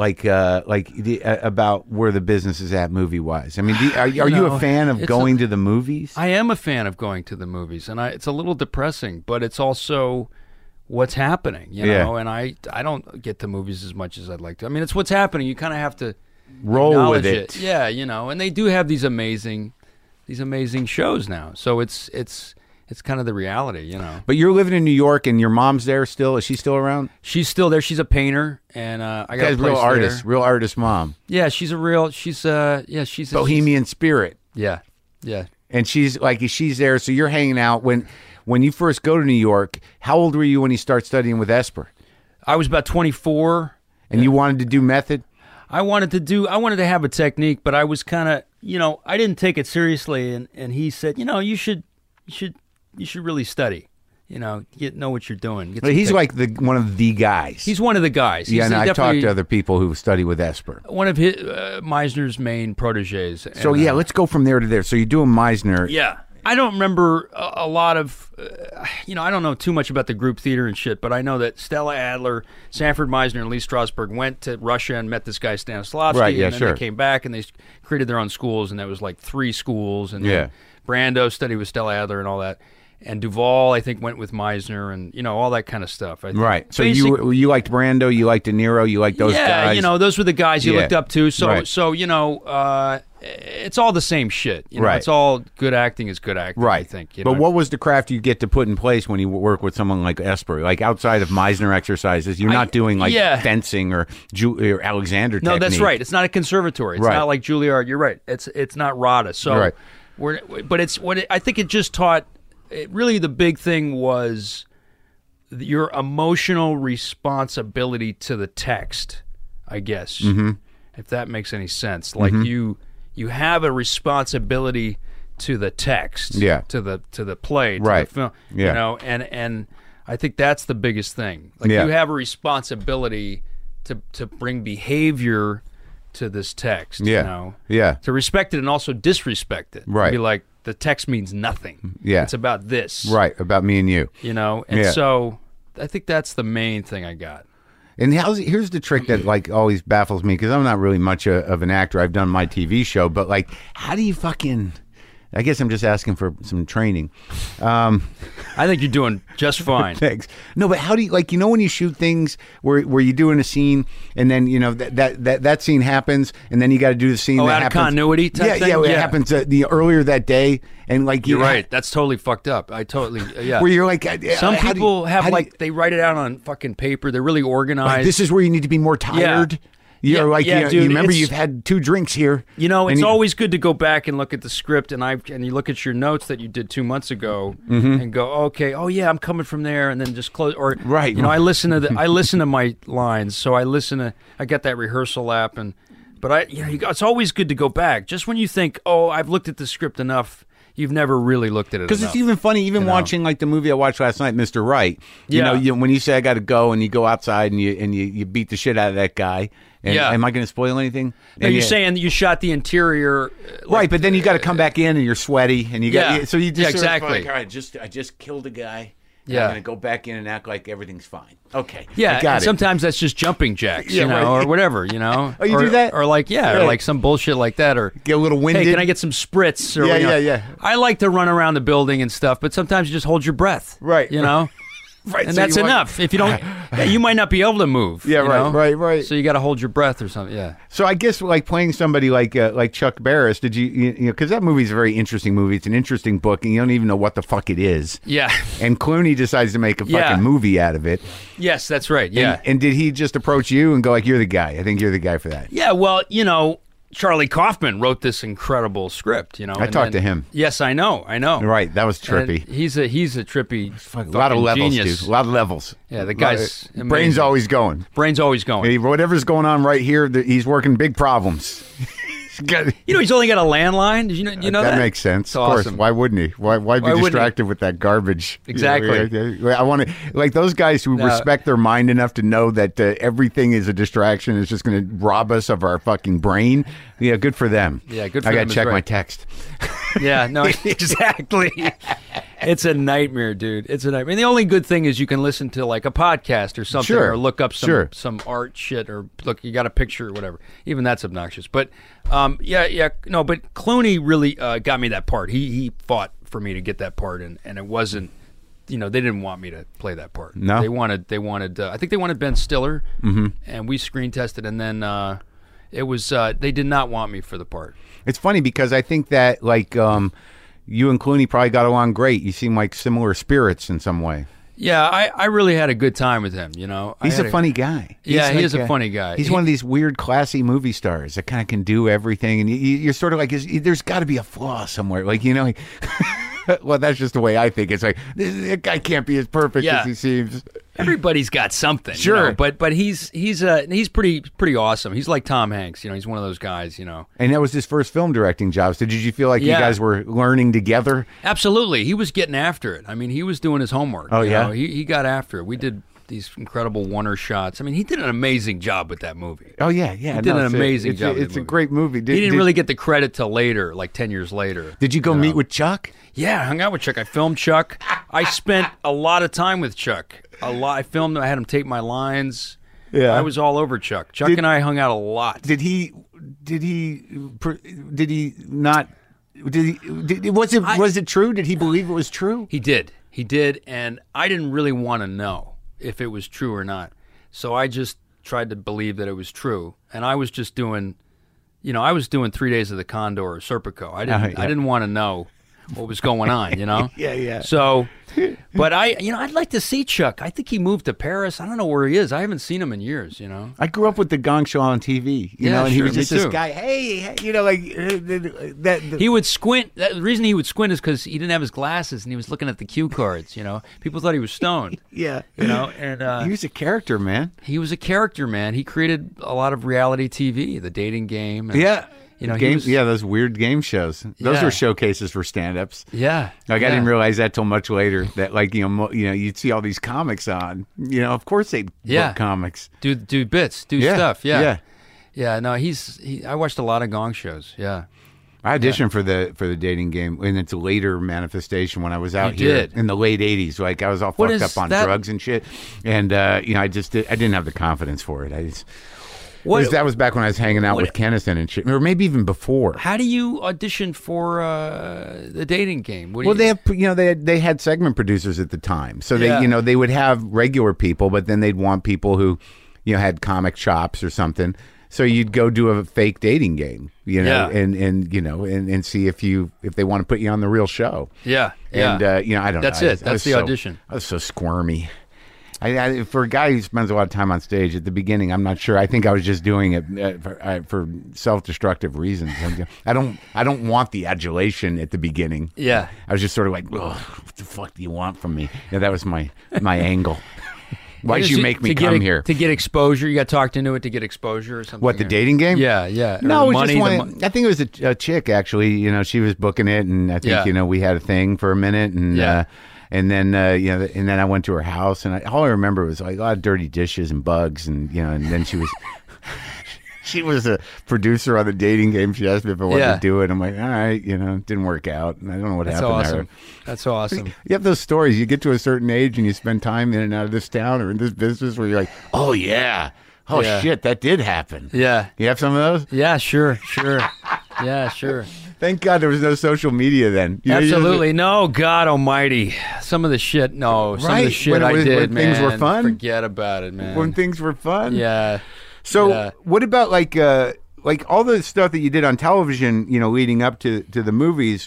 about where the business is at movie wise? I mean, are you a fan of going to the movies? I am a fan of going to the movies, and it's a little depressing, but it's also what's happening, and I don't get to movies as much as I'd like to. I mean, it's what's happening. You kind of have to roll with it. Yeah, and they do have these amazing shows now. So it's kind of the reality, But you're living in New York, and your mom's there still. Is she still around? She's still there. She's a painter, and I got a place real artist mom. Yeah, she's she's bohemian spirit. Yeah. And she's there. So you're hanging out when you first go to New York. How old were you when you start studying with Esper? I was about 24. And you wanted to do method? I wanted to have a technique, but I was kind of, I didn't take it seriously. And he said, you should really study, know what you're doing. He's like one of the guys. He's one of the guys. And I've talked to other people who study with Esper. One of his, Meisner's main proteges. So let's go from there to there. So you're doing Meisner. Yeah. I don't remember a lot of, I don't know too much about the group theater and shit, but I know that Stella Adler, Sanford Meisner, and Lee Strasberg went to Russia and met this guy Stanislavski, right, yeah, and then they came back and they created their own schools, and there was like 3 schools, and then Brando studied with Stella Adler and all that. And Duvall, I think, went with Meisner, and all that kind of stuff. I think. Right. So you liked Brando, you liked De Niro, you liked those guys. Yeah, those were the guys you looked up to. So it's all the same shit. Right. It's all good acting is good acting. Right. I think. But what was the craft you get to put in place when you work with someone like Esper? Like outside of Meisner exercises, you're not doing fencing or Alexander technique. No, that's right. It's not a conservatory. It's not like Juilliard. You're right. It's not RADA. So, I think it just taught. Really, the big thing was your emotional responsibility to the text, I guess, if that makes any sense. Like you have a responsibility to the text, to the play, to the film, and I think that's the biggest thing. Like you have a responsibility to bring behavior to this text, to respect it and also disrespect it. Right. Be like, the text means nothing. Yeah. It's about this. Right, about me and you. And so I think that's the main thing I got. And here's the trick that always baffles me, because I'm not really much of an actor. I've done my TV show, but how do you fucking... I guess I'm just asking for some training. I think you're doing just fine. Thanks. No, but how do you when you shoot things where you're doing a scene and then that scene happens and then you got to do the scene that out happens. Of continuity type thing? It happens earlier that day and you're right. That's totally fucked up. I totally where you're like some people they write it out on fucking paper. They're really organized. This is where you need to be more tired. Yeah. Dude, you remember you've had 2 drinks here. It's always good to go back and look at the script and you look at your notes that you did 2 months ago and go, okay, oh yeah, I'm coming from there, and then just close. Or right, I listen to my lines, so I got that rehearsal app, but it's always good to go back. Just when you think, oh, I've looked at the script enough, you've never really looked at it. Because it's even funny, watching like the movie I watched last night, Mr. Right. You know, when you say I got to go and you go outside and you beat the shit out of that guy. And, am I going to spoil anything? No, you're saying that you shot the interior, right? But then you got to come back in and you're sweaty and you got so you just exactly. Sort of like, all right, I just killed a guy. I'm going to go back in and act like everything's fine. Okay. Yeah. I got it. Sometimes that's just jumping jacks, you know, or whatever, you know. Oh, you do that? Or like, or like some bullshit like that, or get a little winded. Hey, can I get some spritz? Or, yeah. I like to run around the building and stuff, but sometimes you just hold your breath. Right. You know? Right, and so that's enough. If you don't, you might not be able to move. Yeah, right. So you got to hold your breath or something. Yeah. So I guess like playing somebody like Chuck Barris, did you know, because that movie's a very interesting movie. It's an interesting book, and you don't even know what the fuck it is. Yeah. And Clooney decides to make a fucking movie out of it. Yes, that's right. Yeah. And did he just approach you and go like, "You're the guy. I think you're the guy for that"? Yeah. Well, you know, Charlie Kaufman wrote this incredible script, you know. I talked to him. Yes, I know. Right, that was trippy. And he's a trippy, a lot of levels, genius. dude. A lot of levels. Yeah, the guy's amazing. Brain's always going. Whatever's going on right here, he's working big problems. You know, he's only got a landline. Did you know that? That makes sense. It's of course. awesome. Why wouldn't he? Why be distracted with that garbage? Exactly. I want to like those guys who respect their mind enough to know that everything is a distraction. Is just going to rob us of our fucking brain. Yeah, good for them. Yeah, good for them. I got to check my text. Yeah, no, exactly. It's a nightmare, dude. It's a nightmare. And the only good thing is you can listen to like a podcast or something, or look up some art shit, or look, you got a picture or whatever. Even that's obnoxious. But but Clooney really got me that part. He fought for me to get that part, and it wasn't, you know, they didn't want me to play that part. No, they wanted. I think they wanted Ben Stiller, and we screen tested, and then it was they did not want me for the part. It's funny because I think that like you and Clooney probably got along great. You seem like similar spirits in some way. Yeah, I really had a good time with him, you know. He's a funny guy. He is a funny guy. He's one of these weird, classy movie stars that kind of can do everything. And you're sort of like, there's got to be a flaw somewhere. Like, you know, well, that's just the way I think. It's like, that guy can't be as perfect as he seems. Everybody's got something, sure. You know? But he's pretty awesome. He's like Tom Hanks, you know. He's one of those guys, you know. And that was his first film directing job. So did you feel like you guys were learning together? Absolutely. He was getting after it. I mean, he was doing his homework. Oh, yeah? Know? He got after it. We did these incredible one-er shots. I mean, he did an amazing job with that movie. Oh, yeah. He did an amazing job. It's a great movie. He didn't really get the credit till later, like 10 years later. Did you go meet with Chuck? Yeah, I hung out with Chuck. I filmed Chuck. I spent a lot of time with Chuck. A lot. I filmed him. I had him tape my lines. Yeah, I was all over Chuck. Chuck and I hung out a lot. Was it true? Did he believe it was true? He did, and I didn't really want to know if it was true or not. So I just tried to believe that it was true, and I was just doing, you know, I was doing 3 Days of the Condor or Serpico. I didn't want to know what was going on, you know? Yeah. So, but I'd like to see Chuck. I think he moved to Paris. I don't know where he is. I haven't seen him in years, you know? I grew up with the Gong Show on TV, you know, and he was just this guy, hey, you know, like that. He would squint. The reason he would squint is because he didn't have his glasses and he was looking at the cue cards, you know? People thought he was stoned. Yeah. You know, and he was a character, man. He was a character, man. He created a lot of reality TV, The Dating Game. And, yeah. You know, those weird game shows. Those were showcases for stand-ups. Yeah, I didn't realize that till much later. That like you'd see all these comics on. You know, of course they'd book comics, do bits, stuff. Yeah. No, I watched a lot of Gong shows. Yeah, I auditioned for the Dating Game in its later manifestation when I was out here in the late '80s. Like I was all fucked up on drugs and shit, and I didn't have the confidence for it. That was back when I was hanging out with Kennison and shit, or maybe even before. How do you audition for the Dating Game? They had segment producers at the time, so they would have regular people, but then they'd want people who, had comic chops or something. So you'd go do a fake dating game, and see if they want to put you on the real show. Yeah, and I don't know. That's it. That's the audition. I was so squirmy. For a guy who spends a lot of time on stage at the beginning, I'm not sure. I think I was just doing it for self-destructive reasons. I don't want the adulation at the beginning. Yeah, I was just sort of like, what the fuck do you want from me? Yeah, that was my angle. Why did you make me come here? To get exposure. You got talked into it to get exposure or something. What, the dating game? Yeah, yeah. No, it was just I think it was a chick, actually. You know, she was booking it, and I think, you know, we had a thing for a minute, and and then you know, and then I went to her house, and all I remember was like a lot of dirty dishes and bugs, and you know, and then she was she was a producer on the dating game. She asked me if I wanted to do it. I'm like, all right, you know, it didn't work out. I don't know what happened there. That's awesome. You have those stories. You get to a certain age and you spend time in and out of this town or in this business where you're like, oh yeah, shit, that did happen. Yeah. You have some of those? Yeah, sure. Yeah, sure. Thank God there was no social media then. Absolutely. No, God almighty. Some of the shit, some of the shit I did, when man. things were fun? Forget about it, man. When things were fun? Yeah. So what about like all the stuff that you did on television, you know, leading up to the movies?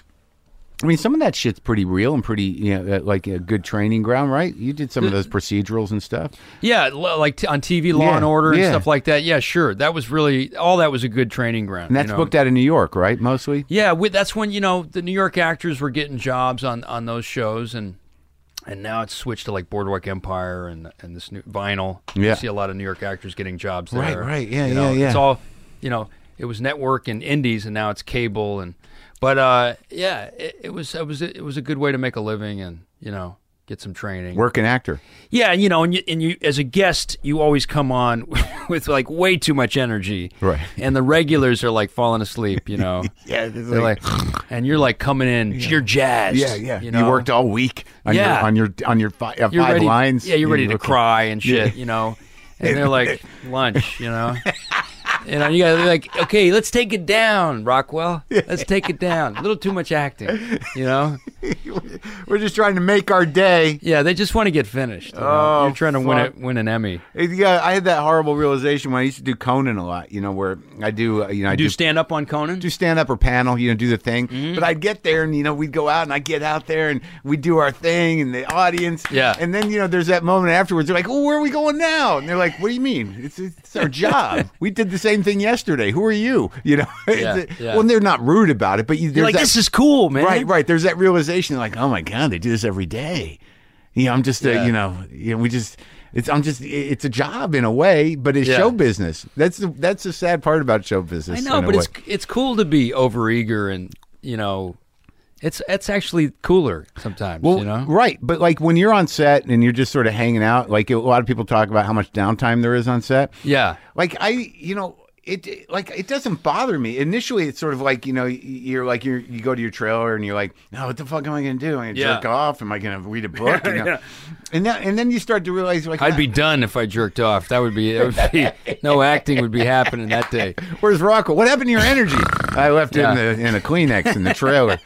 I mean, some of that shit's pretty real and pretty, you know, like a good training ground, right? You did some of those procedurals and stuff. Yeah, like on TV, Law and Order and stuff like that. Yeah, sure. That was really, all that was a good training ground. And that's booked out of New York, right, mostly? Yeah, that's when, you know, the New York actors were getting jobs on those shows, and now it's switched to like Boardwalk Empire and this new Vinyl. Yeah. You see a lot of New York actors getting jobs there. Right. Yeah, It's all, you know, it was network and indies, and now it's cable, but it was a good way to make a living and, you know, get some training. Working actor. Yeah, you know, and you as a guest, you always come on with like way too much energy. Right. And the regulars are like falling asliep, you know. Yeah. They're like, and you're like coming in, you're jazzed. Yeah. You know? You worked all week on your five lines. Yeah, you're ready to cry and shit, you know. And they're like, lunch, you know. You know, you gotta be like, okay, let's take it down, Rockwell. Let's take it down. A little too much acting, you know. We're just trying to make our day. Yeah, they just want to get finished. You know? You're trying to win an Emmy. Yeah, I had that horrible realization when I used to do Conan a lot. You know, where I do, I do stand up on Conan. Do stand up or panel. You know, do the thing. Mm-hmm. But I'd get there, and you know, we'd go out, and I'd get out there, and we'd do our thing, and the audience. Yeah. And then you know, there's that moment afterwards. They're like, "Oh, where are we going now?" And they're like, "What do you mean? It's our job. We did the same thing yesterday. Who are you?" You know. Well, they're not rude about it, but you're like, this is cool, man. Right. There's that realization, like, oh my God, they do this every day. You know, I'm just, it's a job in a way, but it's show business. That's the sad part about show business. I know, but it's cool to be overeager, and you know, it's actually cooler sometimes. Well, you know, right? But like when you're on set and you're just sort of hanging out, like a lot of people talk about how much downtime there is on set. Yeah, like it doesn't bother me. Initially, it's sort of like, you know, you go to your trailer and you're like, no, what the fuck am I going to do? Am I going to jerk off? Am I going to read a book? You know? And then you start to realize, like, I'd be done if I jerked off. That would be no acting would be happening that day. Where's Rocco? What happened to your energy? I left it in a Kleenex in the trailer.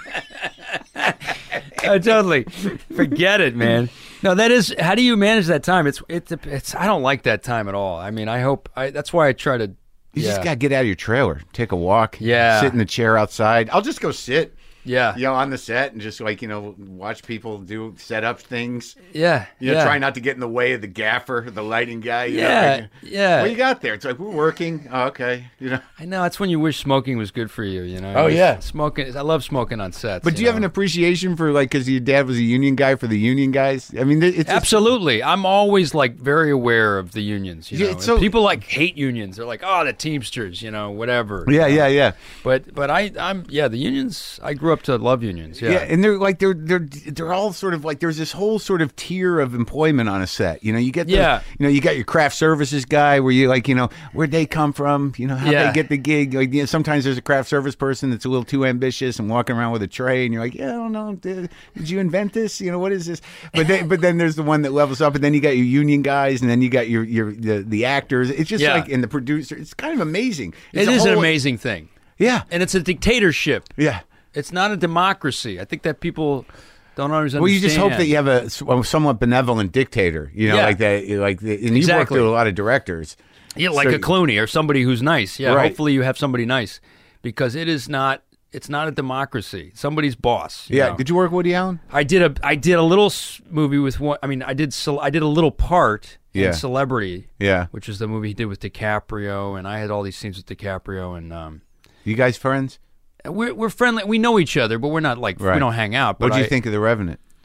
Oh, totally. Forget it, man. No, that is. How do you manage that time? It's. I don't like that time at all. I mean, that's why I try to. You just got to get out of your trailer, take a walk, sit in the chair outside. I'll just go sit. Yeah. You know, on the set and just like, you know, watch people do set up things. Yeah. You know, try not to get in the way of the gaffer, the lighting guy. You know, yeah. What you got there? It's like, we're working. Oh, okay. You know. I know. That's when you wish smoking was good for you, you know. Oh, yeah. Smoking. I love smoking on sets. But do you have an appreciation for, like, because your dad was a union guy, for the union guys? I mean, it's absolutely. I'm always, like, very aware of the unions, you know. So, people, like, hate unions. They're like, oh, the Teamsters, you know, whatever. Yeah. But I'm the unions, I grew up to love unions. Yeah, and they're like they're all sort of like, there's this whole sort of tier of employment on a set. You know, you get you know, you got your craft services guy where you like, you know, where'd they come from? You know, how they get the gig? Like, you know, sometimes there's a craft service person that's a little too ambitious and walking around with a tray, and you're like, yeah, I don't know, did you invent this? You know, what is this? But then there's the one that levels up, and then you got your union guys, and then you got the actors. It's just like, and the producer. It's kind of amazing. It is an amazing thing. Yeah, and it's a dictatorship. Yeah. It's not a democracy. I think that people don't always understand. Well, you just hope that you have a somewhat benevolent dictator, you know, like that. And you've worked with a lot of directors. Yeah, like a Clooney or somebody who's nice. Yeah, right. Hopefully you have somebody nice, because it's not a democracy. Somebody's boss. You know? Did you work with Woody Allen? I did a little movie with one. I mean, I did a little part in Celebrity. Yeah, which is the movie he did with DiCaprio, and I had all these scenes with DiCaprio. And you guys friends? We're friendly. We know each other, but we're not like we don't hang out. What did you think of The Revenant?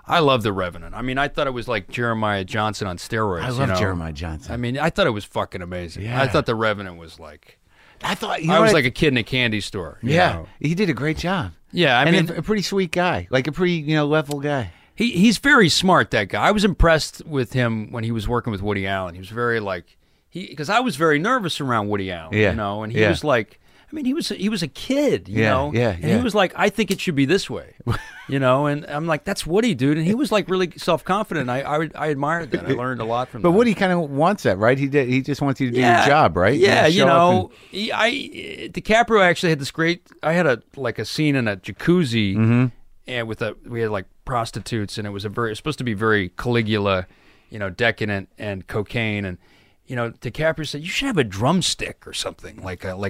I love The Revenant. I mean, I thought it was like Jeremiah Johnson on steroids. I love Jeremiah Johnson. I mean, I thought it was fucking amazing. Yeah. I thought The Revenant was like... I thought I was like a kid in a candy store. You know? He did a great job. Yeah, I mean, a pretty sweet guy, like a pretty level guy. He's very smart. That guy. I was impressed with him when he was working with Woody Allen. He was very like because I was very nervous around Woody Allen. Yeah. You know, and he was like. I mean, he was a kid, you know, and he was like, I think it should be this way, you know, and I'm like, that's Woody, dude, and he was like really self-confident. I admired that. I learned a lot from that. But Woody kind of wants that, right? He just wants you to do your job, right? Yeah, DiCaprio actually had this great. I had a scene in a jacuzzi, and we had like prostitutes, and it was supposed to be very Caligula, decadent and cocaine and. DiCaprio said, you should have a drumstick or something, like a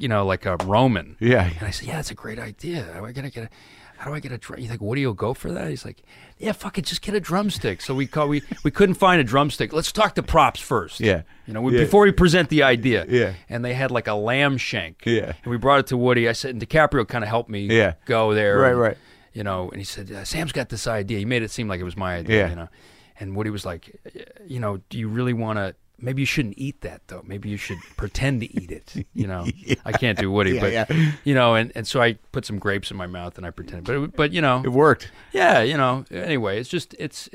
Roman. Yeah. And I said, yeah, that's a great idea. How do I get a drum? You think Woody will go for that? He's like, yeah, fuck it, just get a drumstick. So we couldn't find a drumstick. Let's talk to props first. Yeah. Before we present the idea. Yeah. And they had like a lamb shank. Yeah. And we brought it to Woody. I said, and DiCaprio kind of helped me go there. Right. And he said, Sam's got this idea. He made it seem like it was my idea, Yeah. And Woody was like, do you really want to, maybe you shouldn't eat that, though. Maybe you should pretend to eat it. I can't do Woody, but and so I put some grapes in my mouth and I pretended, but it worked. Yeah, Anyway, it's just it's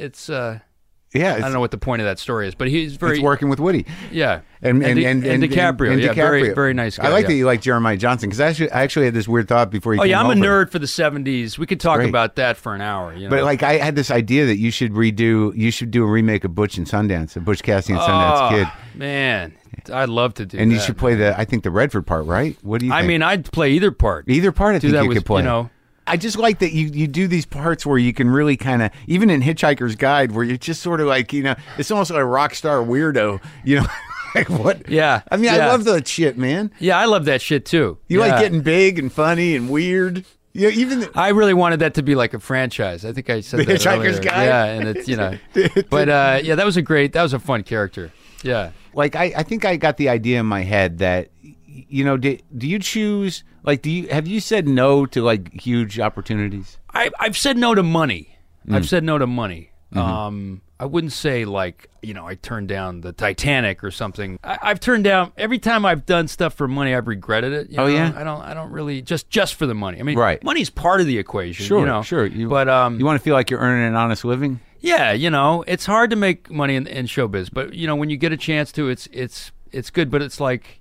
Yeah, I don't know what the point of that story is, but he's it's working with Woody. Yeah, and DiCaprio, and yeah, DiCaprio. very nice guy. I like that you like Jeremiah Johnson because I actually had this weird thought before you. Oh came yeah, I'm over. a nerd for the '70s. We could talk about that for an hour. But like I had this idea that you should do a remake of Butch and Sundance, a Butch Cassidy and Sundance Kid. Man, I'd love to do that. And you should play the Redford part, right? What do you think? I mean, I'd play either part. Either part I think you could play. I just like that you do these parts where you can really kind of, even in Hitchhiker's Guide, where you're just sort of like, it's almost like a rock star weirdo, like what? Yeah. I mean, I love that shit, man. Yeah, I love that shit too. You like getting big and funny and weird. I really wanted that to be like a franchise. I think I said the that Hitchhiker's earlier. Guide. Yeah, and it's but that was a fun character. Yeah. Like I think I got the idea in my head that do you choose have you said no to like huge opportunities? I've said no to money. I've said no to money. Mm-hmm. I wouldn't say like I turned down the Titanic or something. I've turned down every time I've done stuff for money. I've regretted it. Yeah. I don't really just for the money. I mean, right. Money's part of the equation. Sure, sure. But you want to feel like you're earning an honest living. Yeah, it's hard to make money in showbiz, but when you get a chance to, it's good. But it's like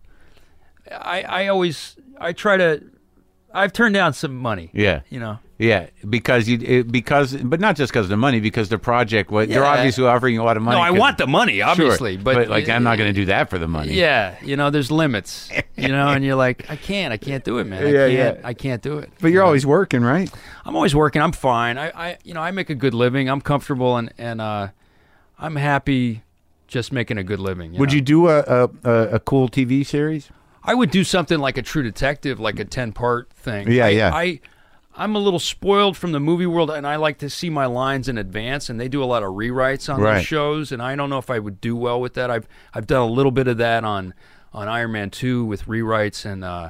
I've turned down some money. Yeah. Yeah, because but not just because of the money, because the project, they're obviously offering you a lot of money. No, I want the money, obviously, sure, but like I'm not going to do that for the money. Yeah, there's limits, and you're like, I can't do it, man. I can't do it. But you're always working, right? I'm always working. I'm fine. I make a good living. I'm comfortable, and I'm happy just making a good living. Would you do a cool TV series? I would do something like a True Detective, like a 10-part thing. Yeah. I'm a little spoiled from the movie world, and I like to see my lines in advance, and they do a lot of rewrites on those shows, and I don't know if I would do well with that. I've done a little bit of that on Iron Man 2 with rewrites,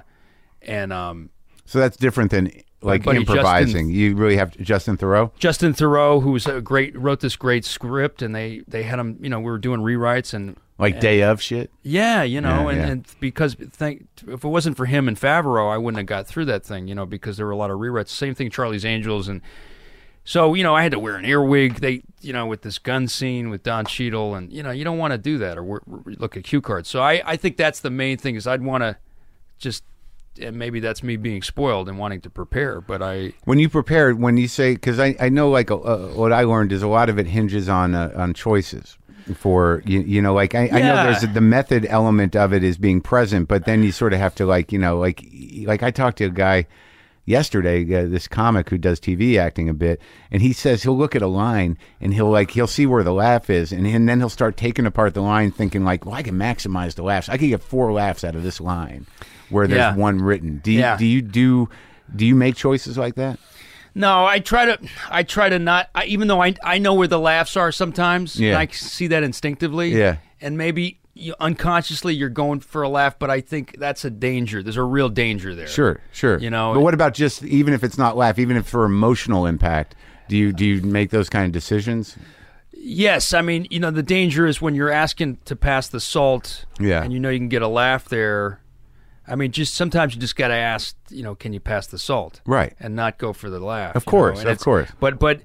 and so that's different than like improvising. You really have Justin Theroux? Justin Theroux, who's wrote this great script, and they had him, we were doing rewrites and day of shit? Yeah, and because if it wasn't for him and Favreau, I wouldn't have got through that thing, because there were a lot of rewrites. Same thing, Charlie's Angels, and so, I had to wear an earwig, with this gun scene with Don Cheadle, and, you don't want to do that or look at cue cards. So I think that's the main thing is I'd want to just, and maybe that's me being spoiled and wanting to prepare, but when you prepare, when you say, because I know what I learned is a lot of it hinges on choices. For I know there's the method element of it is being present, but then you sort of have to like I talked to a guy yesterday, this comic who does TV acting a bit, and he says he'll look at a line and he'll see where the laugh is, and then he'll start taking apart the line, thinking like, well, I can maximize the laughs. I can get 4 laughs out of this line where there's one written. Do you make choices like that? No, I try to not. Even though I know where the laughs are sometimes, and I see that instinctively. Yeah, and maybe unconsciously you're going for a laugh, but I think that's a danger. There's a real danger there. Sure. But what about just even if it's not laugh, even if for emotional impact? Do you make those kind of decisions? Yes, I mean, the danger is when you're asking to pass the salt, and you can get a laugh there. I mean, sometimes you just got to ask, can you pass the salt, right, and not go for the laugh. Of course, of course. But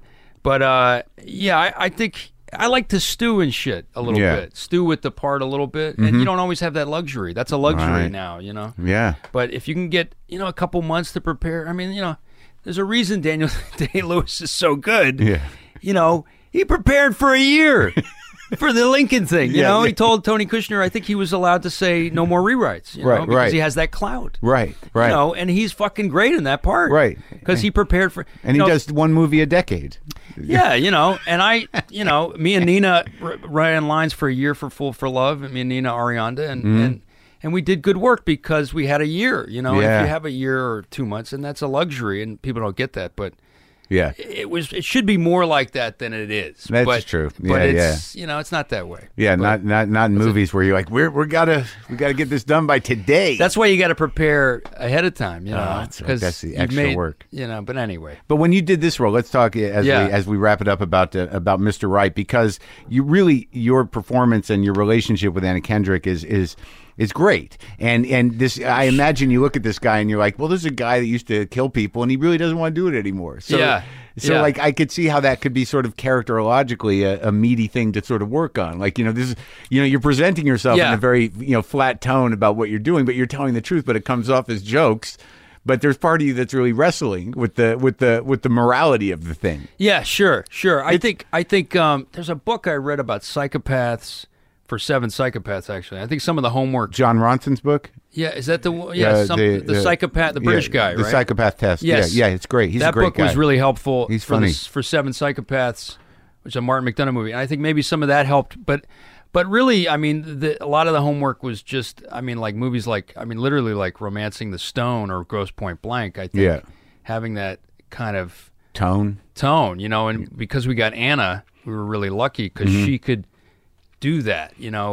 I think I like to stew and shit a little bit, stew with the part a little bit, and you don't always have that luxury. That's a luxury now, Yeah. But if you can get a couple months to prepare, I mean, there's a reason Daniel Day-Lewis is so good. Yeah. He prepared for a year for the Lincoln thing. He told Tony Kushner, I think he was allowed to say no more rewrites. Because he has that clout. Right. And he's fucking great in that part. Right. Because he prepared for. And he does one movie a decade. Yeah, and I, me and Nina ran lines for a year for Fool for Love, and me and Nina Arianda, and we did good work because we had a year. If you have a year or 2 months, and that's a luxury, and people don't get that, but. Yeah, it should be more like that than it is. That's true. But it's not that way. Yeah, but not in movies where you're like we gotta get this done by today. That's why you got to prepare ahead of time. That's the extra work. But anyway. But when you did this role, let's talk as we wrap it up about Mr. Right, because your performance and your relationship with Anna Kendrick is great. And this, I imagine you look at this guy and you're like, well, this is a guy that used to kill people and he really doesn't want to do it anymore. So, like, I could see how that could be sort of characterologically a meaty thing to sort of work on. Like, this is, you're presenting yourself in a very, flat tone about what you're doing, but you're telling the truth, but it comes off as jokes. But there's part of you that's really wrestling with the morality of the thing. Yeah, sure. I think there's a book I read about psychopaths. For 7 Psychopaths, actually. I think some of the homework. John Ronson's book? Yeah, is that the psychopath, the British guy, right? The Psychopath Test. Yes. Yeah, it's great. He's a great guy. That book was really helpful. He's funny. For 7 Psychopaths, which is a Martin McDonagh movie. And I think maybe some of that helped. But really, I mean, a lot of the homework was just, I mean, like movies literally like Romancing the Stone or Grosse Pointe Blank, I think. Having that kind of tone, and because we got Anna, we were really lucky because she could do that.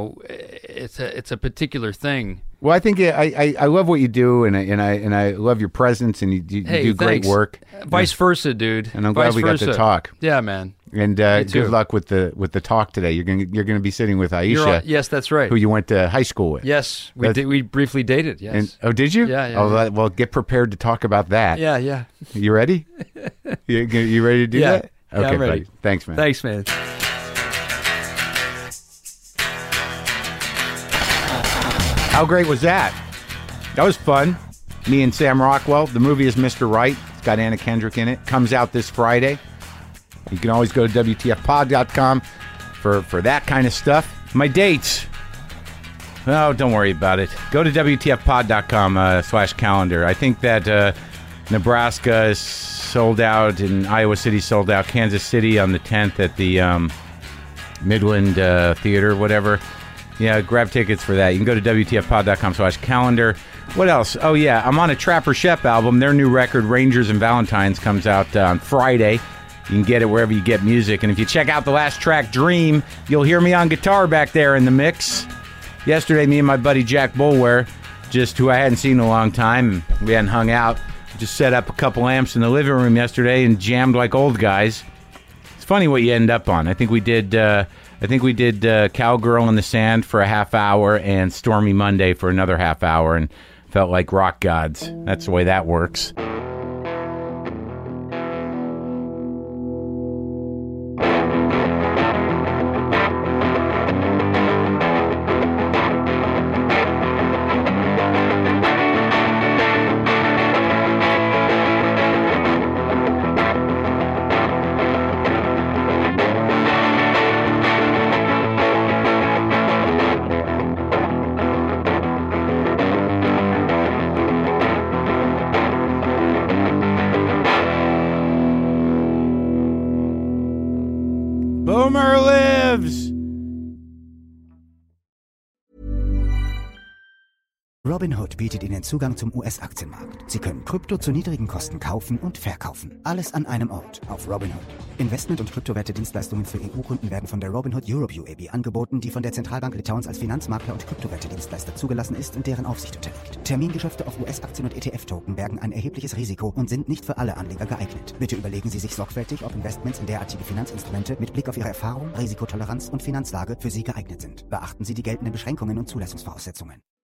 It's a particular thing. Well, I think I love what you do, and I love your presence, and you do great work. Vice versa, dude. And I'm glad we got to talk. Yeah, man. And good luck with the talk today. You're gonna be sitting with Aisha. Yes, that's right. Who you went to high school with. Yes, we briefly dated. Yes. And, did you? Yeah. Well, get prepared to talk about that. Yeah. You ready? you ready to do that? Okay, I'm ready. Buddy. Thanks, man. Thanks, man. How great was that? That was fun. Me and Sam Rockwell. The movie is Mr. Right. It's got Anna Kendrick in it. Comes out this Friday. You can always go to WTFpod.com for that kind of stuff. My dates. Oh, don't worry about it. Go to WTFpod.com/calendar. I think that Nebraska is sold out and Iowa City sold out. Kansas City on the 10th at the Midland Theater, whatever. Yeah, grab tickets for that. You can go to WTFpod.com/calendar. What else? Oh, yeah, I'm on a Trapper Shep album. Their new record, Rangers and Valentines, comes out on Friday. You can get it wherever you get music. And if you check out the last track, Dream, you'll hear me on guitar back there in the mix. Yesterday, me and my buddy Jack Bulwer, who I hadn't seen in a long time, and we hadn't hung out, just set up a couple amps in the living room yesterday and jammed like old guys. It's funny what you end up on. I think we did Cowgirl in the Sand for a half hour and Stormy Monday for another half hour, and felt like rock gods. That's the way that works. Boomer lives! Robinhood bietet Ihnen Zugang zum US-Aktienmarkt. Sie können Krypto zu niedrigen Kosten kaufen und verkaufen. Alles an einem Ort auf Robinhood. Investment- und Kryptowerte-Dienstleistungen für EU-Kunden werden von der Robinhood Europe UAB angeboten, die von der Zentralbank Litauens als Finanzmakler und Kryptowerte-Dienstleister zugelassen ist und deren Aufsicht unterliegt. Termingeschäfte auf US-Aktien und ETF-Token bergen ein erhebliches Risiko und sind nicht für alle Anleger geeignet. Bitte überlegen Sie sich sorgfältig, ob Investments in derartige Finanzinstrumente mit Blick auf Ihre Erfahrung, Risikotoleranz und Finanzlage für Sie geeignet sind. Beachten Sie die geltenden Beschränkungen und Zulassungsvoraussetzungen.